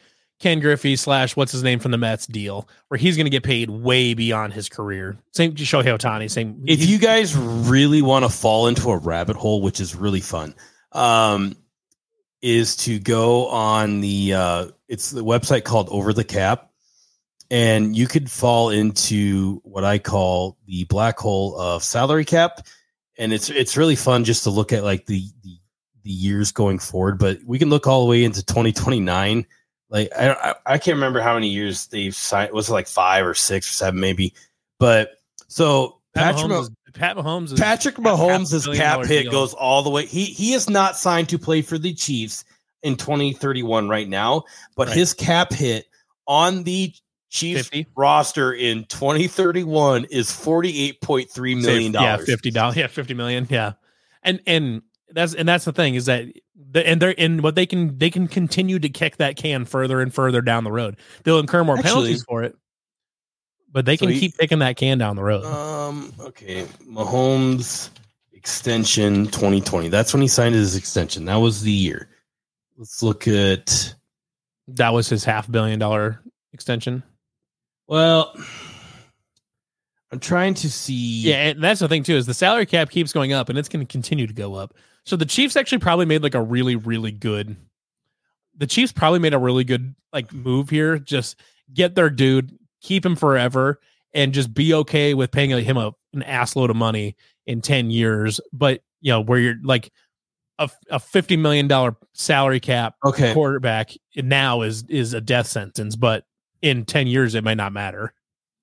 Ken Griffey slash what's his name from the Mets deal, where he's going to get paid way beyond his career. Same Shohei Ohtani. Same. If you guys really want to fall into a rabbit hole, which is really fun, um, is to go on the uh, it's the website called Over the Cap, and you could fall into what I call the black hole of salary cap, and it's it's really fun just to look at like the the, the years going forward. But we can look all the way into twenty twenty-nine. Like I, I I can't remember how many years they've signed. Was it like five or six or seven maybe? But so Pat Patrick Mahomes, is, Pat Mahomes, is, Patrick Mahomes' cap hit deal. goes all the way. He he is not signed to play for the Chiefs in twenty thirty-one right now, but right. his cap hit on the Chiefs fifty roster in twenty thirty-one is forty-eight point three million dollars. Yeah, fifty dollars. Yeah, fifty million. Yeah, and and that's and that's the thing is that. The, and they're and what they can they can continue to kick that can further and further down the road. They'll incur more Actually, penalties for it, but they can so he, keep kicking that can down the road. Um. Okay. Mahomes extension twenty twenty. That's when he signed his extension. That was the year. Let's look at. That was his half billion dollar extension. Well, I'm trying to see. Yeah, and that's the thing too is the salary cap keeps going up, and it's going to continue to go up. So the Chiefs actually probably made like a really, really good. The Chiefs probably made a really good like move here. Just get their dude, keep him forever, and just be okay with paying him a, an ass load of money in ten years. But you know where you're like a, a fifty million dollar salary cap okay. quarterback now is is a death sentence. But in ten years, it might not matter.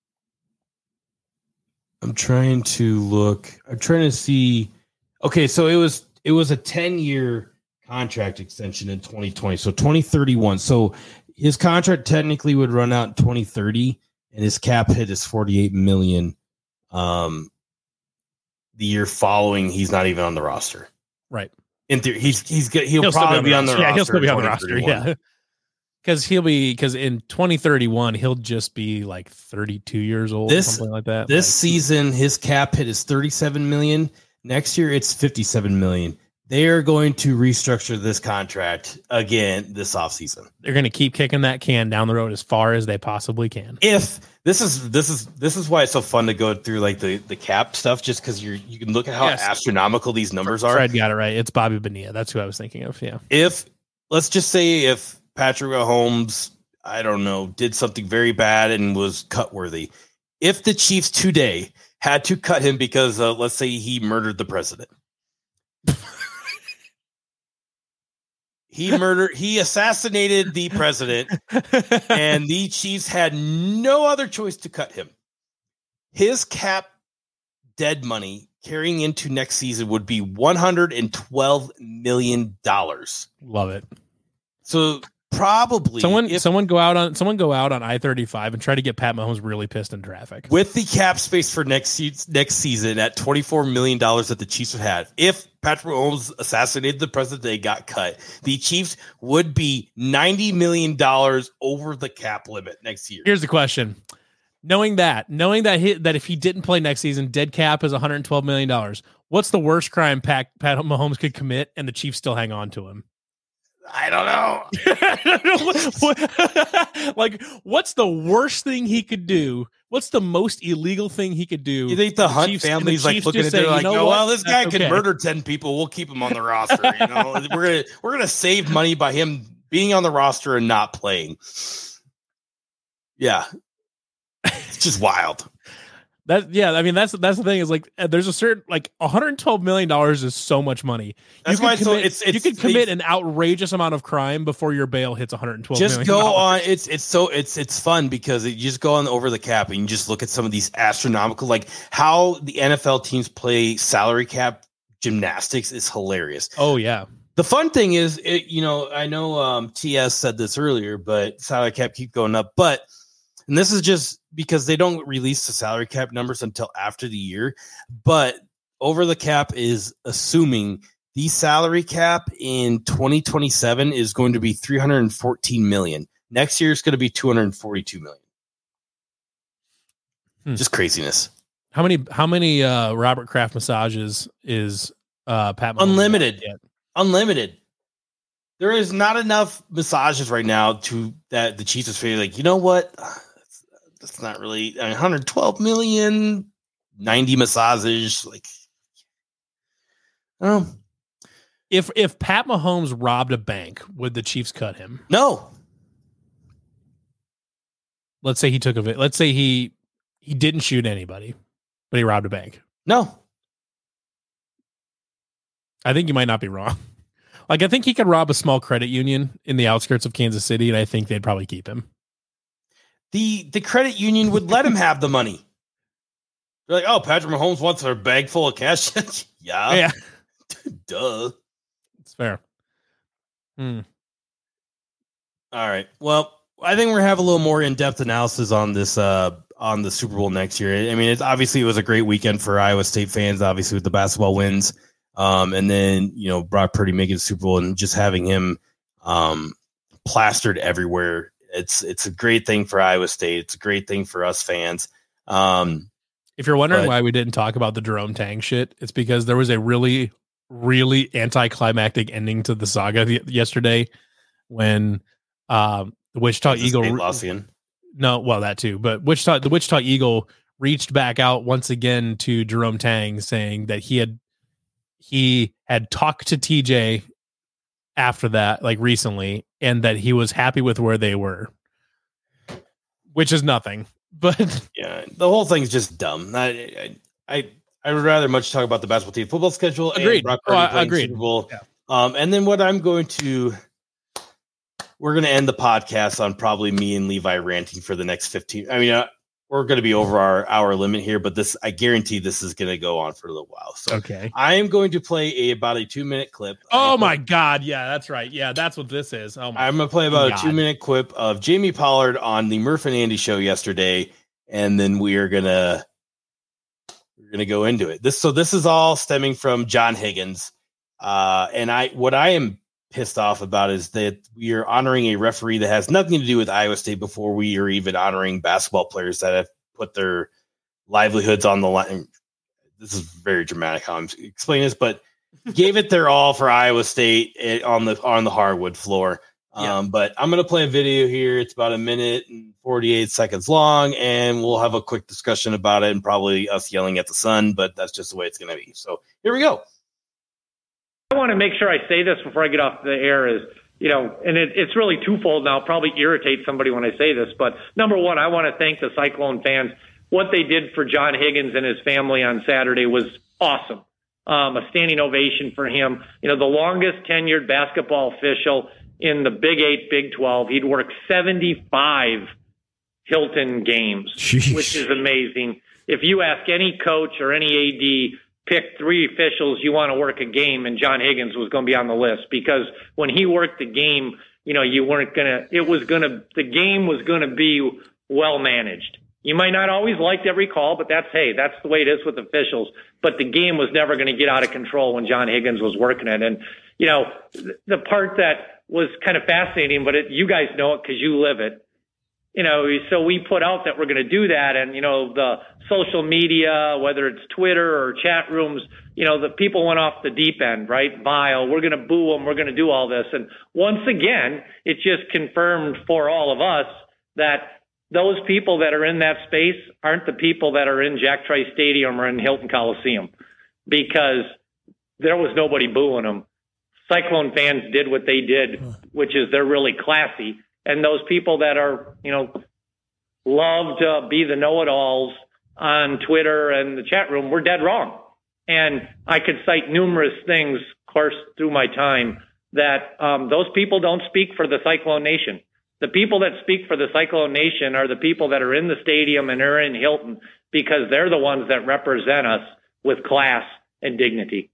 I'm trying to look. I'm trying to see. Okay, so it was. It was a ten-year contract extension in twenty twenty, so twenty thirty-one. So his contract technically would run out in twenty thirty, and his cap hit is forty-eight million dollars. Um, the year following, he's not even on the roster. Right. In theory, he's he's he'll, he'll probably be on the, be on the yeah, roster. He'll still be on the roster. Yeah. Because he'll be because in twenty thirty-one he'll just be like thirty-two years old, this, something like that. This like, season, his cap hit is thirty-seven million dollars. Next year, it's fifty-seven million dollars. They are going to restructure this contract again this offseason. They're going to keep kicking that can down the road as far as they possibly can. If this is this is this is why it's so fun to go through like the, the cap stuff, just because you're you can look at how yes. astronomical these numbers are. Fred got it right. It's Bobby Bonilla. That's who I was thinking of. Yeah. If let's just say if Patrick Mahomes, I don't know, did something very bad and was cut worthy. If the Chiefs today had to cut him because uh, let's say he murdered the president. He murdered, he assassinated the president, and the Chiefs had no other choice to cut him. His cap dead money carrying into next season would be one hundred twelve million dollars. Love it. So probably someone if, someone go out on someone go out on I thirty-five and try to get Pat Mahomes really pissed in traffic. With the cap space for next se- next season at twenty-four million dollars that the Chiefs would have, if Patrick Mahomes assassinated the president, they got cut, the Chiefs would be ninety million dollars over the cap limit next year. Here's the question. Knowing that, knowing that he, that if he didn't play next season, dead cap is one hundred twelve million dollars. What's the worst crime Pat, Pat Mahomes could commit and the Chiefs still hang on to him? I don't know. Like, what's the worst thing he could do? What's the most illegal thing he could do? You think the Hunt Chiefs, family's the like looking at it like, oh, well, this guy That's can okay. murder ten people. We'll keep him on the roster. You know, we're gonna we're gonna save money by him being on the roster and not playing. Yeah, it's just wild. That yeah, I mean that's that's the thing is like there's a certain like one hundred twelve million dollars is so much money. That's you why commit, so it's, it's you could commit an outrageous amount of crime before your bail hits one hundred twelve. Just go on. It's it's so it's it's fun because you just go on over the cap and you just look at some of these astronomical like how the N F L teams play salary cap gymnastics is hilarious. Oh yeah. The fun thing is, it, you know, I know um, T S said this earlier, but salary cap keep going up, but. And this is just because they don't release the salary cap numbers until after the year. But over the cap is assuming the salary cap in twenty twenty-seven is going to be three hundred fourteen million. Next year is going to be two hundred forty-two million. Hmm. Just craziness. How many how many uh, Robert Kraft massages is uh, Pat Mahomes Unlimited. Unlimited. there is not enough massages right now to that the Chiefs is feeling like, you know what? That's, that's not really I mean, one hundred twelve million, ninety massages. Like, I don't know. If if Pat Mahomes robbed a bank, would the Chiefs cut him? No. Let's say he took a bit. Let's say he he didn't shoot anybody, but he robbed a bank. No. I think you might not be wrong. Like, I think he could rob a small credit union in the outskirts of Kansas City, and I think they'd probably keep him. The the credit union would let him have the money. They're like, oh, Patrick Mahomes wants a bag full of cash. yeah. Yeah. Duh. It's fair. Hmm. All right. Well, I think we're gonna have a little more in-depth analysis on this uh, on the Super Bowl next year. I mean, it's obviously it was a great weekend for Iowa State fans, obviously with the basketball wins. Um, and then, you know, Brock Purdy making the Super Bowl and just having him um, plastered everywhere. It's it's a great thing for Iowa State. It's a great thing for us fans. Um, if you're wondering but, why we didn't talk about the Jerome Tang shit, it's because there was a really, really anticlimactic ending to the saga th- yesterday when um, the Wichita Eagle lost again. No, well, that too. But Wichita, the Wichita Eagle reached back out once again to Jerome Tang, saying that he had he had talked to T J after that, like recently, and that he was happy with where they were, which is nothing. But yeah, the whole thing's just dumb. I I I would rather much talk about the basketball team football schedule. Agreed. And Brock Purdy oh, playing agreed. Super Bowl. Yeah. Um, and then what I'm going to. We're going to end the podcast on probably me and Levi ranting for the next fifteen. I mean, uh, we're going to be over our hour limit here, but this, I guarantee this is going to go on for a little while. So okay. I am going to play a, about a two minute clip. Oh my God. Yeah, that's right. Yeah. That's what this is. Oh my I'm going to play about God. a two minute clip of Jamie Pollard on the Murph and Andy show yesterday. And then we are going to, we're going to go into it. This, so this is all stemming from John Higgins. Uh, and I, what I am pissed off about is that we are honoring a referee that has nothing to do with Iowa State before we are even honoring basketball players that have put their livelihoods on the line. This is very dramatic how I'm explaining this, but gave it their all for Iowa State on the on the hardwood floor. Yeah. Um, but I'm going to play a video here. It's about a minute and forty-eight seconds long, and we'll have a quick discussion about it and probably us yelling at the sun, but that's just the way it's going to be. So here we go. I want to make sure I say this before I get off the air is, you know, and it, it's really twofold now, probably irritate somebody when I say this, but number one, I want to thank the Cyclone fans. What they did for John Higgins and his family on Saturday was awesome. Um, a standing ovation for him. You know, the longest tenured basketball official in the Big Eight, Big twelve. He'd worked seventy-five Hilton games, Jeez. Which is amazing. If you ask any coach or any A D, pick three officials you want to work a game, and John Higgins was going to be on the list, because when he worked the game, you know, you weren't going to, it was going to, the game was going to be well managed. You might not always like every call, but that's, hey, that's the way it is with officials. But the game was never going to get out of control when John Higgins was working it. And, you know, the part that was kind of fascinating, but it, you guys know it because you live it. You know, so we put out that we're going to do that. And, you know, the social media, whether it's Twitter or chat rooms, you know, the people went off the deep end, right? Vile, we're going to boo them. We're going to do all this. And once again, it just confirmed for all of us that those people that are in that space aren't the people that are in Jack Trice Stadium or in Hilton Coliseum, because there was nobody booing them. Cyclone fans did what they did, which is they're really classy. And those people that are, you know, love to be the know-it-alls on Twitter and the chat room, we're dead wrong. And I could cite numerous things, of course, through my time, that um, those people don't speak for the Cyclone Nation. The people that speak for the Cyclone Nation are the people that are in the stadium and are in Hilton, because they're the ones that represent us with class and dignity.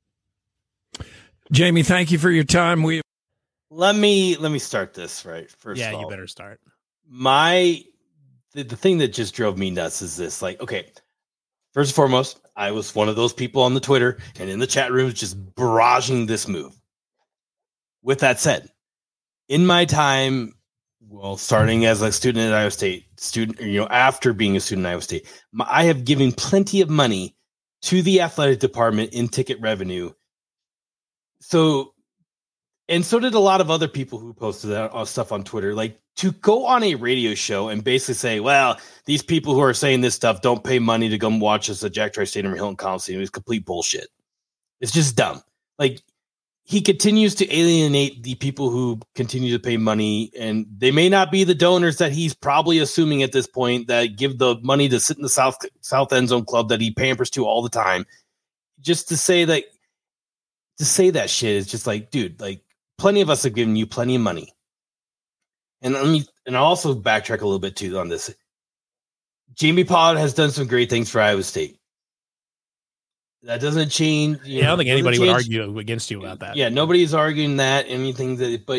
Jamie, thank you for your time. We Let me let me start this right first. Yeah, of all, you better start. My the, the thing that just drove me nuts is this. Like, okay, first and foremost, I was one of those people on the Twitter and in the chat rooms just barraging this move. With that said, in my time, well, starting as a student at Iowa State, student, you know, after being a student at Iowa State, my, I have given plenty of money to the athletic department in ticket revenue. So And so did a lot of other people who posted that uh, stuff on Twitter. Like, to go on a radio show and basically say, well, these people who are saying this stuff don't pay money to come watch us at Jack Trice Stadium or Hilton Coliseum is complete bullshit. It's just dumb. Like, he continues to alienate the people who continue to pay money, and they may not be the donors that he's probably assuming at this point that give the money to sit in the South South End Zone Club that he pampers to all the time. Just to say that, to say that shit is just like, dude, like, plenty of us have given you plenty of money. And let me, and I'll also backtrack a little bit too on this. Jamie Pollard has done some great things for Iowa State. That doesn't change. You yeah, know, I don't think anybody change. would argue against you about that. Yeah, nobody's arguing that, anything that, but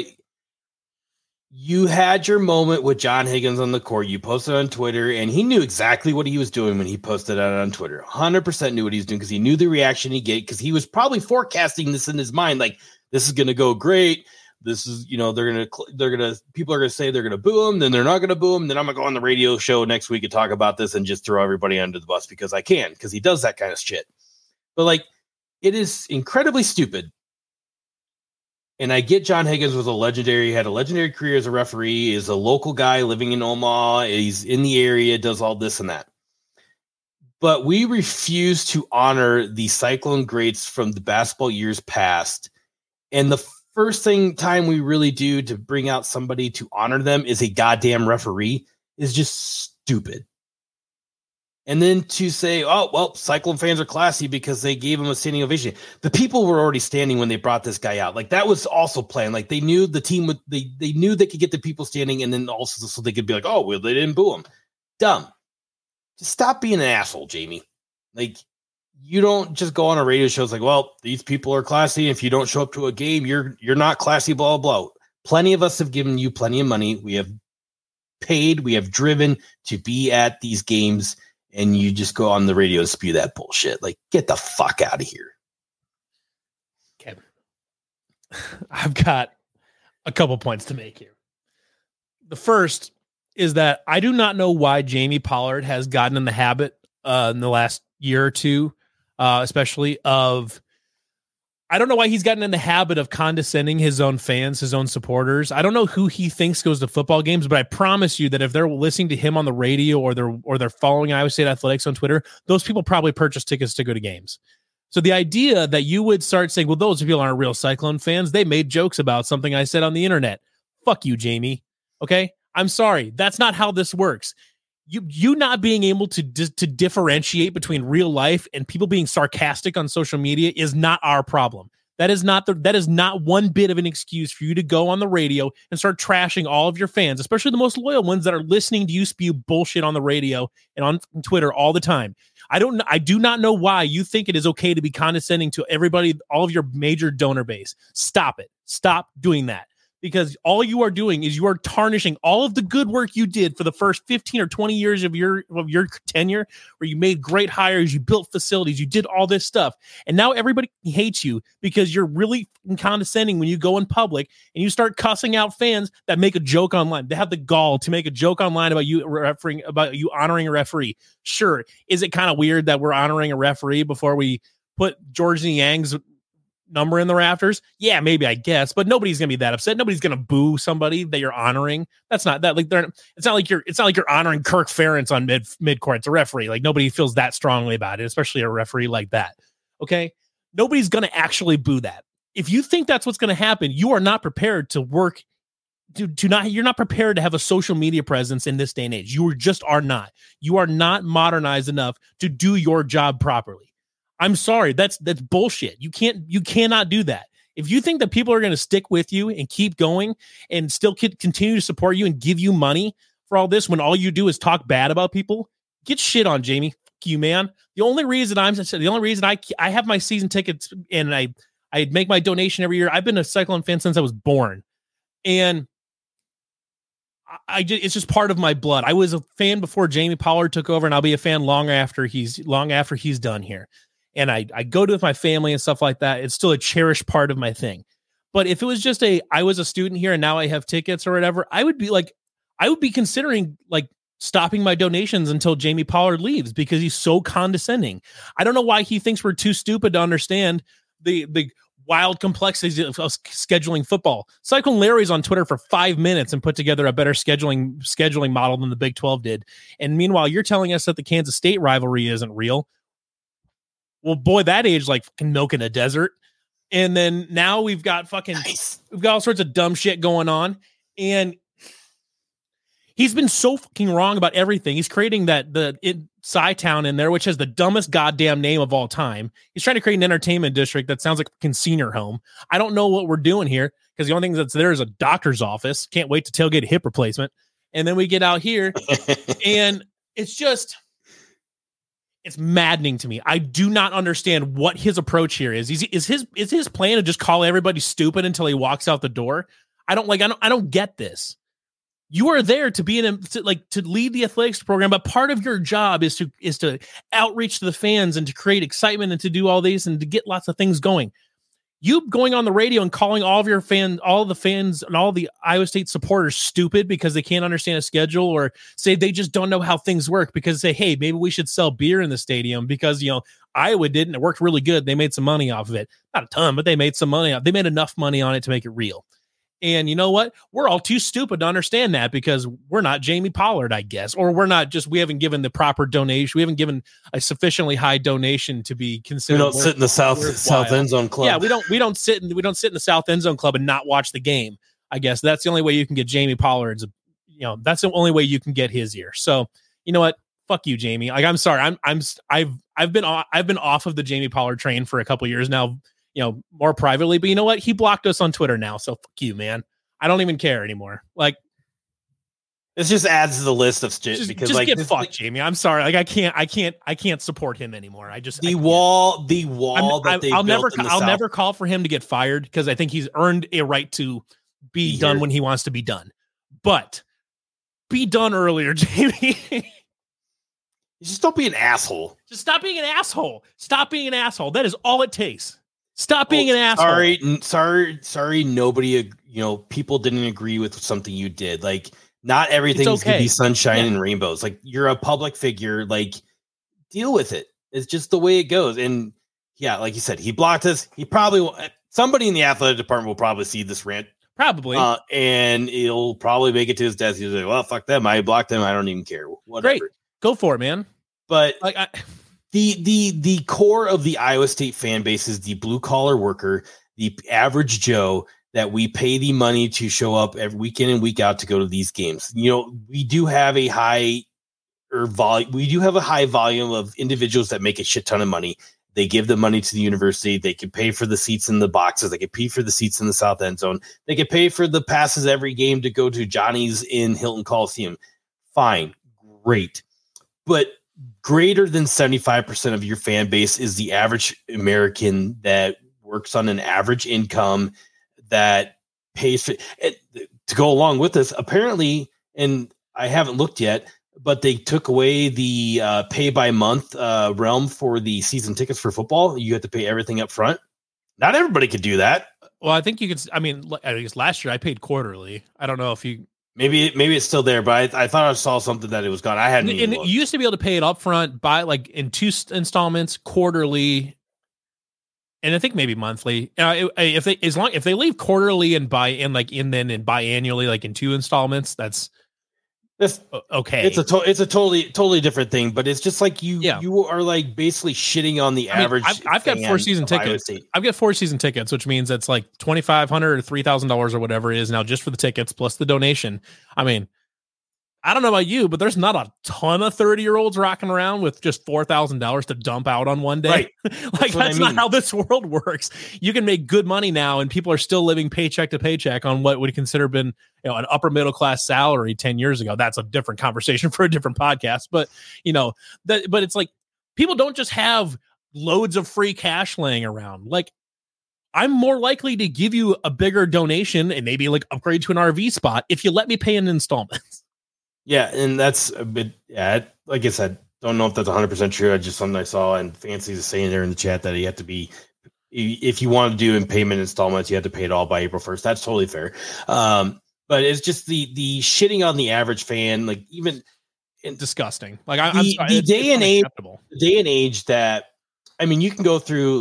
you had your moment with John Higgins on the court. You posted on Twitter, and he knew exactly what he was doing when he posted that on Twitter. one hundred percent knew what he was doing because he knew the reaction he'd get, because he was probably forecasting this in his mind. Like, this is going to go great. This is, you know, they're going to, they're going to, people are going to say they're going to boo him. Then they're not going to boo him. Then I'm going to go on the radio show next week and talk about this and just throw everybody under the bus because I can, because he does that kind of shit. But like, it is incredibly stupid. And I get John Higgins was a legendary, had a legendary career as a referee, is a local guy living in Omaha. He's in the area, does all this and that. But we refuse to honor the Cyclone greats from the basketball years past. And the first thing time we really do to bring out somebody to honor them is a goddamn referee is just stupid. And then to say, oh, well, Cyclone fans are classy because they gave him a standing ovation. The people were already standing when they brought this guy out. Like, that was also planned. Like, they knew the team would, they, they knew they could get the people standing, and then also so they could be like, oh, well, they didn't boo him. Dumb. Just stop being an asshole, Jamie. Like, you don't just go on a radio show. It's like, well, these people are classy. If you don't show up to a game, you're you're not classy, blah, blah, blah. Plenty of us have given you plenty of money. We have paid. We have driven to be at these games, and you just go on the radio and spew that bullshit. Like, get the fuck out of here. Okay. I've got a couple points to make here. The first is that I do not know why Jamie Pollard has gotten in the habit uh, in the last year or two, uh, especially of, I don't know why he's gotten in the habit of condescending his own fans, his own supporters. I don't know who he thinks goes to football games, but I promise you that if they're listening to him on the radio or they're, or they're following Iowa State Athletics on Twitter, those people probably purchase tickets to go to games. So the idea that you would start saying, well, those people aren't real Cyclone fans. They made jokes about something I said on the internet. Fuck you, Jamie. Okay. I'm sorry. That's not how this works. You you not being able to di- to differentiate between real life and people being sarcastic on social media is not our problem. That is not the that is not one bit of an excuse for you to go on the radio and start trashing all of your fans, especially the most loyal ones that are listening to you spew bullshit on the radio and on Twitter all the time. I don't I do not know why you think it is okay to be condescending to everybody, all of your major donor base. Stop it. Stop doing that. Because all you are doing is you are tarnishing all of the good work you did for the first fifteen or twenty years of your of your tenure, where you made great hires, you built facilities, you did all this stuff. And now everybody hates you because you're really condescending when you go in public and you start cussing out fans that make a joke online. They have the gall to make a joke online about you refereeing, about you honoring a referee. Sure. Is it kind of weird that we're honoring a referee before we put George Niang's number in the rafters? Yeah, maybe, I guess, but nobody's gonna be that upset. Nobody's gonna boo somebody that you're honoring. That's not that like they're it's not like you're it's not like you're honoring Kirk Ferentz on mid mid court. It's a referee. Like, nobody feels that strongly about it, especially a referee like that. Okay, nobody's gonna actually boo that. If you think that's what's gonna happen, you are not prepared to work to, to not you're not prepared to have a social media presence in this day and age. You just are not. You are not modernized enough to do your job properly. I'm sorry. That's that's bullshit. You can't you cannot do that. If you think that people are going to stick with you and keep going and still continue to support you and give you money for all this when all you do is talk bad about people, get shit on, Jamie. Fuck you, man. The only reason I'm the only reason I I have my season tickets and I I make my donation every year. I've been a Cyclone fan since I was born, and I, I just, it's just part of my blood. I was a fan before Jamie Pollard took over, and I'll be a fan long after he's long after he's done here. And I, I go to with my family and stuff like that. It's still a cherished part of my thing. But if it was just a, I was a student here and now I have tickets or whatever, I would be like, I would be considering like stopping my donations until Jamie Pollard leaves because he's so condescending. I don't know why he thinks we're too stupid to understand the, the, wild complexities of, of scheduling football. Cyclone Larry's on Twitter for five minutes and put together a better scheduling scheduling model than the Big twelve did. And meanwhile, you're telling us that the Kansas State rivalry isn't real. Well, boy, that age like fucking milk in a desert. And then now we've got fucking nice. We've got all sorts of dumb shit going on. And he's been so fucking wrong about everything. He's creating that the it, Chi-Town in there, which has the dumbest goddamn name of all time. He's trying to create an entertainment district that sounds like a fucking senior home. I don't know what we're doing here because the only thing that's there is a doctor's office. Can't wait to tailgate a hip replacement. And then we get out here and it's just, it's maddening to me. I do not understand what his approach here is. Is, is his is his plan to just call everybody stupid until he walks out the door? I don't like. I don't. I don't get this. You are there to be in a, to, like to lead the athletics program, but part of your job is to is to outreach to the fans and to create excitement and to do all these and to get lots of things going. You going on the radio and calling all of your fans, all the fans and all the Iowa State supporters stupid because they can't understand a schedule or say they just don't know how things work because they say, hey, maybe we should sell beer in the stadium because, you know, Iowa did and it worked really good. They made some money off of it. Not a ton, but they made some money. They made enough money on it to make it real. And you know what? We're all too stupid to understand that because we're not Jamie Pollard, I guess, or we're not just, we haven't given the proper donation. We haven't given a sufficiently high donation to be considered. We don't sit in the South South End Zone Club. Yeah, we don't, we don't sit in, we don't sit in the South End Zone Club and not watch the game. I guess that's the only way you can get Jamie Pollard's, you know, that's the only way you can get his ear. So you know what? Fuck you, Jamie. Like, I'm sorry. I'm, I'm, I've, I've been, I've been off of the Jamie Pollard train for a couple of years now, you know, more privately, but you know what? He blocked us on Twitter now. So fuck you, man. I don't even care anymore. Like, this just adds to the list of shit just, because just like get this, fucked, like, Jamie. I'm sorry. Like, I can't, I can't, I can't support him anymore. I just the I wall, the wall I'm, that they I'll built never, in the I'll South. never call for him to get fired because I think he's earned a right to be Be done here. when he wants to be done. But be done earlier, Jamie. Just don't be an asshole. Just stop being an asshole. Stop being an asshole. That is all it takes. Stop being Oh, an asshole. Sorry, n- sorry, sorry. Nobody, ag- you know, people didn't agree with something you did. Like, not everything's It's gonna okay. be sunshine Yeah. and rainbows. Like, you're a public figure. Like, deal with it. It's just the way it goes. And yeah, like you said, he blocked us. He probably will. Somebody in the athletic department will probably see this rant, Probably. uh, and he'll probably make it to his desk. He'll say, "Well, fuck them. I blocked them. I don't even care. Whatever." Great. Go for it, man. But Like, I, the the the core of the Iowa State fan base is the blue collar worker, the average Joe that we pay the money to show up every week in and week out to go to these games. You know, we do have a high or volume. We do have a high volume of individuals that make a shit ton of money. They give the money to the university. They can pay for the seats in the boxes. They can pay for the seats in the South End Zone. They can pay for the passes every game to go to Johnny's in Hilton Coliseum. Fine, great, but greater than seventy-five percent of your fan base is the average American that works on an average income that pays for it. To go along with this, apparently, and I haven't looked yet, but they took away the uh, pay by month uh, realm for the season tickets for football. You have to pay everything up front. Not everybody could do that. well, I think you could, I mean, I guess last year I paid quarterly. I don't know if you, Maybe maybe it's still there, but I, I thought I saw something that it was gone. I hadn't and, even and looked. you used to be able to pay it up front by like in two st- installments, quarterly, and I think maybe monthly. Uh, if they as long if they leave quarterly and buy in like in then and biannually like in two installments, that's That's o- okay. It's a to- it's a totally totally different thing, but it's just like you Yeah. you are like basically shitting on the I mean, average. I've, I've got fan four season of Iowa tickets. State. I've got four season tickets, which means that's like twenty five hundred or three thousand dollars or whatever it is now just for the tickets plus the donation. I mean, I don't know about you, but there's not a ton of thirty year olds rocking around with just four thousand dollars to dump out on one day. Right. like That's that's, what I not mean. how this world works. You can make good money now, and people are still living paycheck to paycheck on what would consider been you know an upper middle class salary ten years ago. That's a different conversation for a different podcast. But you know that. But it's like people don't just have loads of free cash laying around. Like, I'm more likely to give you a bigger donation and maybe like upgrade to an R V spot if you let me pay in installments. Yeah, and that's a bit. Yeah, like I said, don't know if that's one hundred percent true. I just something I saw, and Fancy is saying there in the chat that you have to be, if you want to do in payment installments, you have to pay it all by April first. That's totally fair. Um, but it's just the the shitting on the average fan, like even in Disgusting. Like I, The- I'm sorry, the it's- day it's and age- unacceptable. the day and age that, I mean, you can go through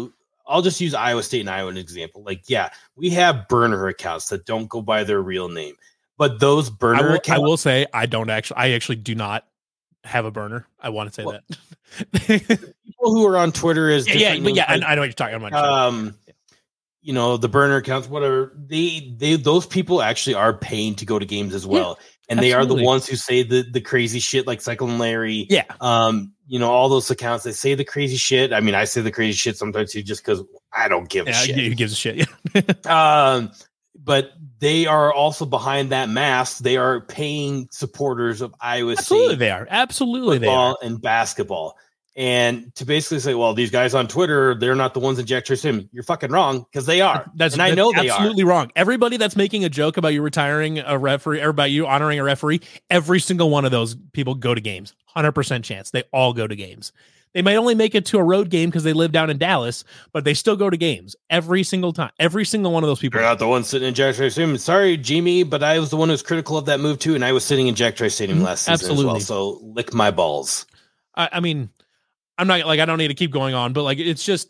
I'll just use Iowa State and Iowa as an example. Like, yeah, we have burner accounts that don't go by their real name, but those burner I will, accounts, I will say I don't actually. I actually do not have a burner. I want to say well, that people who are on Twitter is yeah, yeah, but yeah, I, I know what you're talking about. Um, you know, the burner accounts, whatever. They they those people actually are paying to go to games as well, yeah, and absolutely. They are the ones who say the the crazy shit, like Cyclone Larry. Yeah. Um. You know, all those accounts, they say the crazy shit. I mean, I say the crazy shit sometimes too, just because I don't give a yeah, shit. Who gives a shit? Yeah. um, but they are also behind that mask. They are paying supporters of Iowa Absolutely State. They are. Absolutely they are. And basketball. And to basically say, well, these guys on Twitter, they're not the ones in Jack Trace Sim. You're fucking wrong, because they are. That's, and that's I know they absolutely are. wrong. Everybody that's making a joke about you retiring a referee or about you honoring a referee, every single one of those people go to games. one hundred percent chance. They all go to games. They might only make it to a road game because they live down in Dallas, but they still go to games every single time. Every single one of those people. They're not the ones sitting in Jack Trace Stadium. Sorry, Jimmy, but I was the one who was critical of that move too, and I was sitting in Jack Trace Stadium last season Absolutely. as well. So lick my balls. I, I mean, I'm not like I don't need to keep going on, but like it's just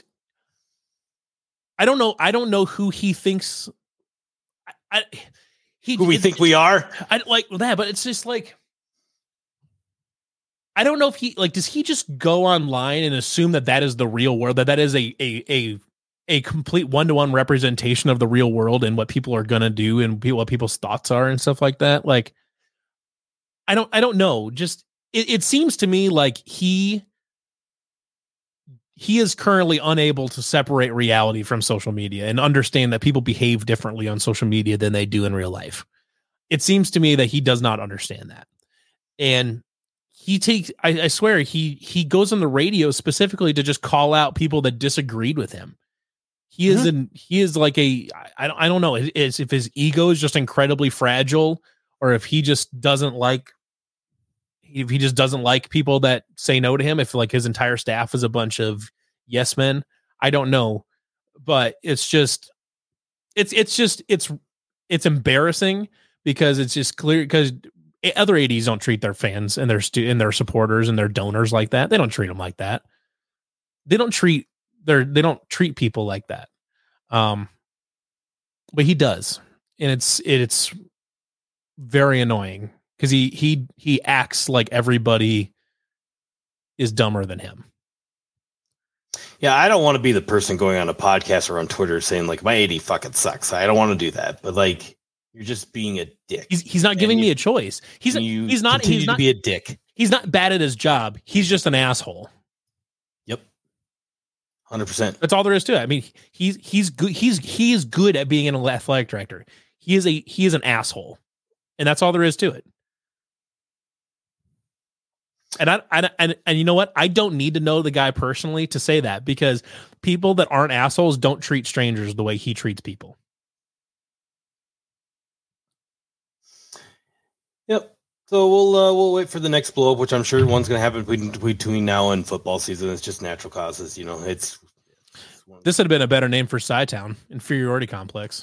I don't know. I don't know who he thinks. I, I he who we think we are. I like that, but it's just like. I don't know if he like, does he just go online and assume that that is the real world, that that is a, a, a, a complete one-to-one representation of the real world and what people are going to do and what people's thoughts are and stuff like that. Like, I don't, I don't know. Just, it, it seems to me like he, he is currently unable to separate reality from social media and understand that people behave differently on social media than they do in real life. It seems to me that he does not understand that. And He takes, I, I swear, he he goes on the radio specifically to just call out people that disagreed with him. He mm-hmm. is an, he is like a, I don't, I don't know is if his ego is just incredibly fragile or if he just doesn't like, if he just doesn't like people that say no to him, if like his entire staff is a bunch of yes men, I don't know, but it's just, it's, it's just, it's, it's embarrassing because it's just clear because other A Ds don't treat their fans and their stu- and their supporters and their donors like that. They don't treat them like that. They don't treat their, they don't treat people like that. Um, but he does. And it's, it's very annoying because he, he, he acts like everybody is dumber than him. Yeah. I don't want to be the person going on a podcast or on Twitter saying like my A D fucking sucks. I don't want to do that, but like, you're just being a dick. He's he's not giving you, me a choice. He's you he's not continue he's not to be a dick. He's not bad at his job. He's just an asshole. Yep. one hundred percent. That's all there is to it. I mean, he's he's good he's he is good at being an athletic director. He is a he is an asshole. And that's all there is to it. And I and and, and you know what? I don't need to know the guy personally to say that because people that aren't assholes don't treat strangers the way he treats people. Yep. So we'll uh, we'll wait for the next blow up, which I'm sure one's going to happen between, between now and football season. It's just natural causes, you know. It's, it's this would have been a better name for Sci-Town, Inferiority Complex.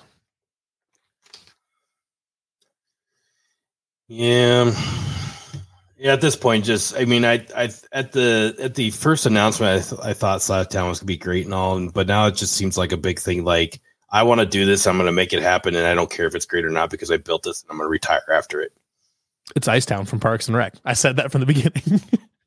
Yeah, yeah. At this point, just I mean, I I at the at the first announcement, I, th- I thought Sci-Town was going to be great and all, but now it just seems like a big thing. Like I want to do this, I'm going to make it happen, and I don't care if it's great or not because I built this, and I'm going to retire after it. It's Icetown from Parks and Rec. I said that from the beginning.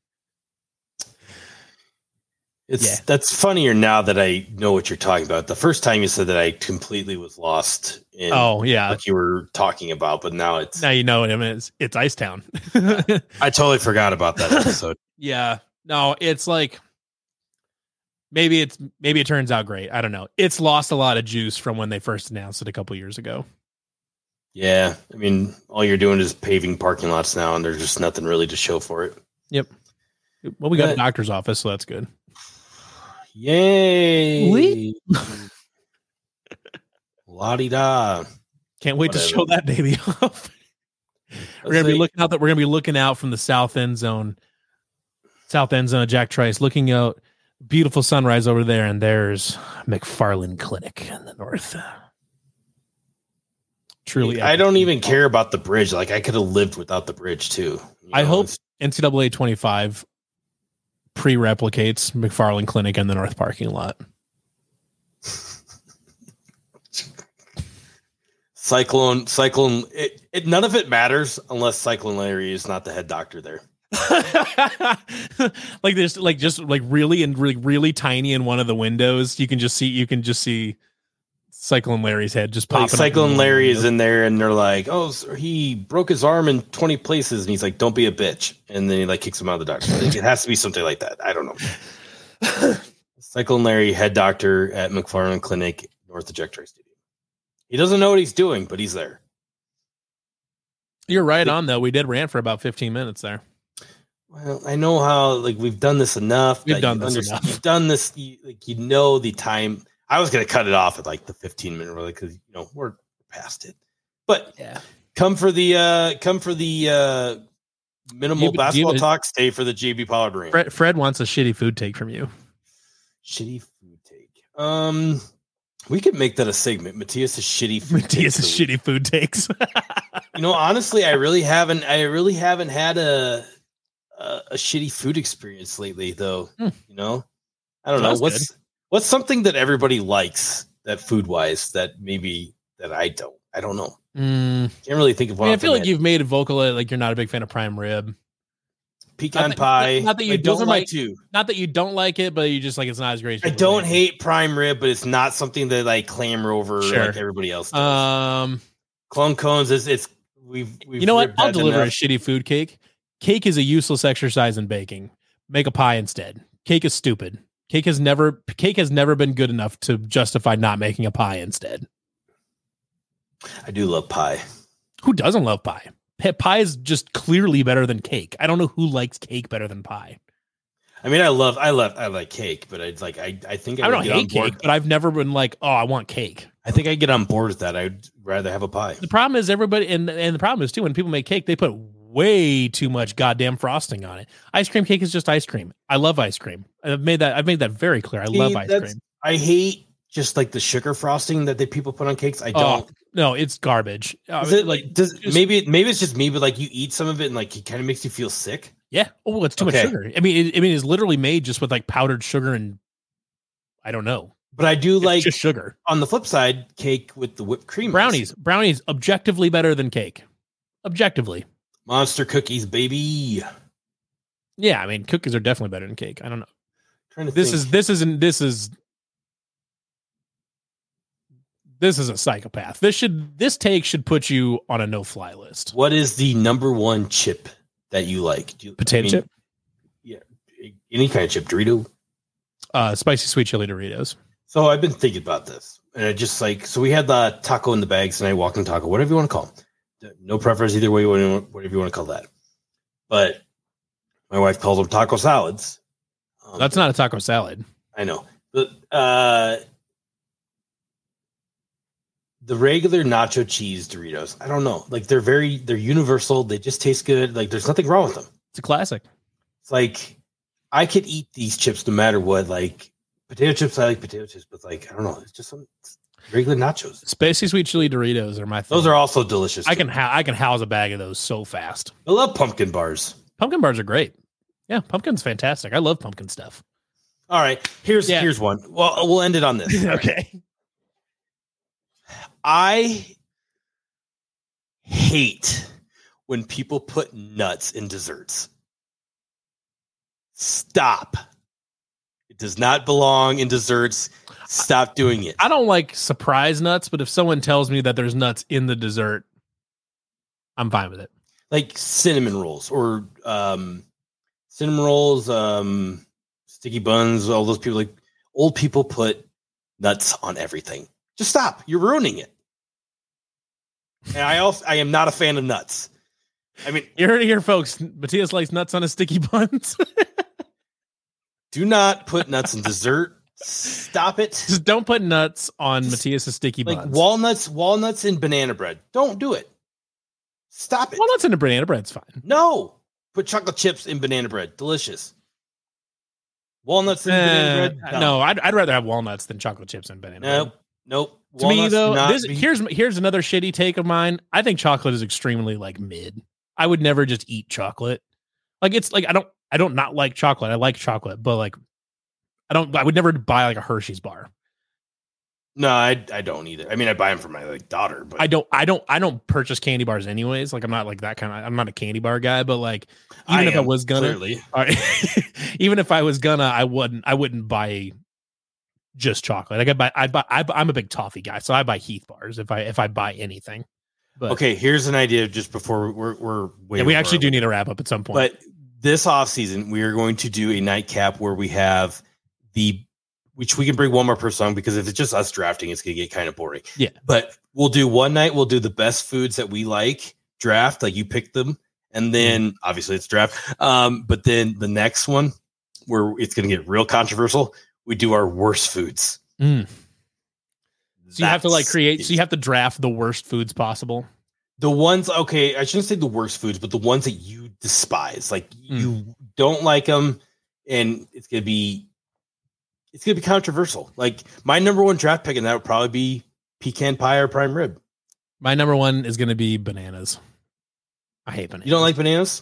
It's yeah. That's funnier now that I know what you're talking about. The first time you said that, I completely was lost in oh yeah what you were talking about, but now it's now you know what it is. It's Icetown. I totally forgot about that episode. Yeah, no, it's like maybe it's maybe it turns out great. I don't know. It's lost a lot of juice from when they first announced it a couple years ago. Yeah, I mean, all you're doing is paving parking lots now, and there's just nothing really to show for it. Yep. Well, we got but, a doctor's office, so that's good. Yay! Oui. La-di-da. Can't wait Whatever. to show that baby off. we're gonna say, be looking out that we're gonna be looking out from the south end zone, south end zone of Jack Trice, looking out, beautiful sunrise over there, and there's McFarland Clinic in the north. Truly, I don't even care about the bridge. Like I could have lived without the bridge too. I know? hope N C double A twenty-five pre-replicates McFarland Clinic in the north parking lot. Cyclone, Cyclone, it, it, none of it matters unless Cyclone Larry is not the head doctor there. Like there's like just like really and really really tiny in one of the windows. You can just see you can just see Cyclone Larry's head just popping. Like Cyclone up Larry is in there, and they're like, "Oh, sir, he broke his arm in twenty places," and he's like, "Don't be a bitch," and then he like kicks him out of the doctor. Like, it has to be something like that. I don't know. Cyclone Larry, head doctor at McFarland Clinic, north of Jack Trice Stadium. He doesn't know what he's doing, but he's there. You're right on, though. We did rant for about fifteen minutes there. Well, I know how, like, we've done this enough. We've done this enough. You've done this, you, like, you know the time. I was going to cut it off at, like, the fifteen minute really because, you know, we're past it. But yeah, come for the, uh, come for the uh, minimal you, basketball you, talk, stay for the J B Pollard rant. Fred, Fred wants a shitty food take from you. Shitty food take. Um... We could make that a segment. Matthias' shitty food Matthias' shitty food takes. You know, honestly, I really haven't. I really haven't had a a, a shitty food experience lately, though. Hmm. You know, I don't Sounds know what's good. What's something that everybody likes that food wise that maybe that I don't. I don't know. Mm. Can't really think of one. I, mean, I feel like you've made a vocal like you're not a big fan of prime rib. Pecan not pie. That, not that you I don't like to. Not that you don't like it, but you just like it's not as great. As I don't like hate it. Prime rib, but it's not something that I clamor over sure. like everybody else does. Um, Clone cones is it's we've, we've you know what? I'll deliver enough. a shitty food cake. Cake is a useless exercise in baking. Make a pie instead. Cake is stupid. Cake has never cake has never been good enough to justify not making a pie instead. I do love pie. Who doesn't love pie? Pie is just clearly better than cake. I don't know who likes cake better than pie. I mean, I love, I love, I like cake, but it's like, I, I think I, I don't hate cake, but I've never been like, oh, I want cake. I think I get on board with that. I'd rather have a pie. The problem is everybody, and and the problem is too, when people make cake, they put way too much goddamn frosting on it. Ice cream cake is just ice cream. I love ice cream. I've made that. I've made that very clear. I See, love ice cream. I hate just like the sugar frosting that they people put on cakes. I don't. Oh, no, it's garbage. Is it like does just, maybe maybe it's just me, but like you eat some of it and like it kind of makes you feel sick. Yeah. Oh, it's too okay. much sugar. I mean, it, I mean, it's literally made just with like powdered sugar and I don't know. But I do it's like just sugar. On the flip side, cake with the whipped cream. Brownies, brownies, objectively better than cake. Objectively, monster cookies, baby. Yeah, I mean, cookies are definitely better than cake. I don't know. Trying to this think. is this isn't this is. This is a psychopath. This should this take should put you on a no-fly list. What is the number one chip that you like? Do you, Potato I mean, chip? Yeah, any kind of chip. Dorito? Uh, spicy sweet chili Doritos. So I've been thinking about this, and I just like so we had the taco in the bags, and I walked in taco, whatever you want to call them. No preference either way, whatever you want to call that. But my wife calls them taco salads. Um, That's not a taco salad. I know, but uh. The regular nacho cheese Doritos, I don't know. Like they're very, they're universal. They just taste good. Like there's nothing wrong with them. It's a classic. It's like I could eat these chips no matter what. Like potato chips, I like potato chips, but like I don't know. It's just some it's regular nachos. Spicy sweet chili Doritos are my thing. Those are also delicious. I too. can ha- I can house a bag of those so fast. I love pumpkin bars. Pumpkin bars are great. Yeah, pumpkin's fantastic. I love pumpkin stuff. All right, here's yeah. here's one. Well, we'll end it on this. Okay. I hate when people put nuts in desserts. Stop. It does not belong in desserts. Stop doing it. I don't like surprise nuts, but if someone tells me that there's nuts in the dessert, I'm fine with it. Like cinnamon rolls or um, cinnamon rolls, um, sticky buns, all those people. Like old people put nuts on everything. Just stop. You're ruining it. And I also I am not a fan of nuts. I mean, you heard it here, folks. Matthias likes nuts on his sticky buns. Do not put nuts in dessert. Stop it. Just don't put nuts on Just, Matthias's sticky like buns. Like walnuts, walnuts in banana bread. Don't do it. Stop it. Walnuts in a banana bread's fine. No. Put chocolate chips in banana bread. Delicious. Walnuts in uh, banana bread. No, no I'd, I'd rather have walnuts than chocolate chips in banana nope. bread. Nope. To Walnuts me though, this, be- here's here's another shitty take of mine. I think chocolate is extremely like mid. I would never just eat chocolate. Like it's like I don't I don't not like chocolate. I like chocolate, but like I don't I would never buy like a Hershey's bar. No, I I don't either. I mean, I buy them for my like daughter, but I don't I don't I don't purchase candy bars anyways. Like I'm not like that kind of I'm not a candy bar guy, but like even I if I was gonna clearly. all right, even if I was gonna, I wouldn't I wouldn't buy just chocolate. Like I buy I buy I, I'm a big toffee guy, so I buy Heath bars if I if I buy anything. But Okay, here's an idea just before we're we're way yeah, we over actually our- do need to wrap up at some point. But this off season, we are going to do a nightcap where we have the, which we can bring one more person on because if it's just us drafting, it's going to get kind of boring. Yeah. But we'll do one night. We'll do the best foods that we like draft, like you pick them. And then obviously it's draft. Um, but then the next one where it's going to get real controversial, we do our worst foods. Mm. So you have to like That's- create, so you have to draft the worst foods possible. The ones, okay, I shouldn't say the worst foods, but the ones that you despise, like you don't like them, and it's gonna be, it's gonna be controversial. Like my number one draft pick, and that would probably be pecan pie or prime rib. My number one is going to be bananas. I hate bananas. You don't like bananas?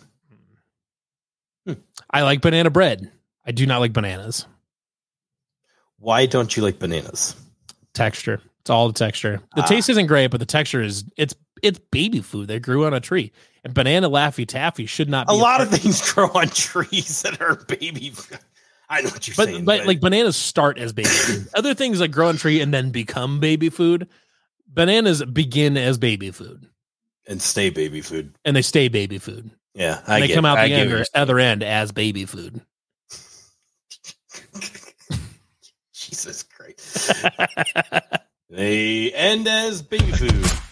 I like banana bread. I do not like bananas. Why don't you like bananas? Texture. It's all the texture. The Ah. taste isn't great, but the texture is it's it's baby food that grew on a tree. And banana Laffy Taffy should not be A lot part- of things grow on trees that are baby. I know what you're but, saying, but like bananas start as baby food. Other things like grow on tree and then become baby food. Bananas begin as baby food and stay baby food. and they stay baby food. Yeah, And I they get come it. out I the get end what or you're saying. other end as baby food. Jesus Christ. They end as baby food.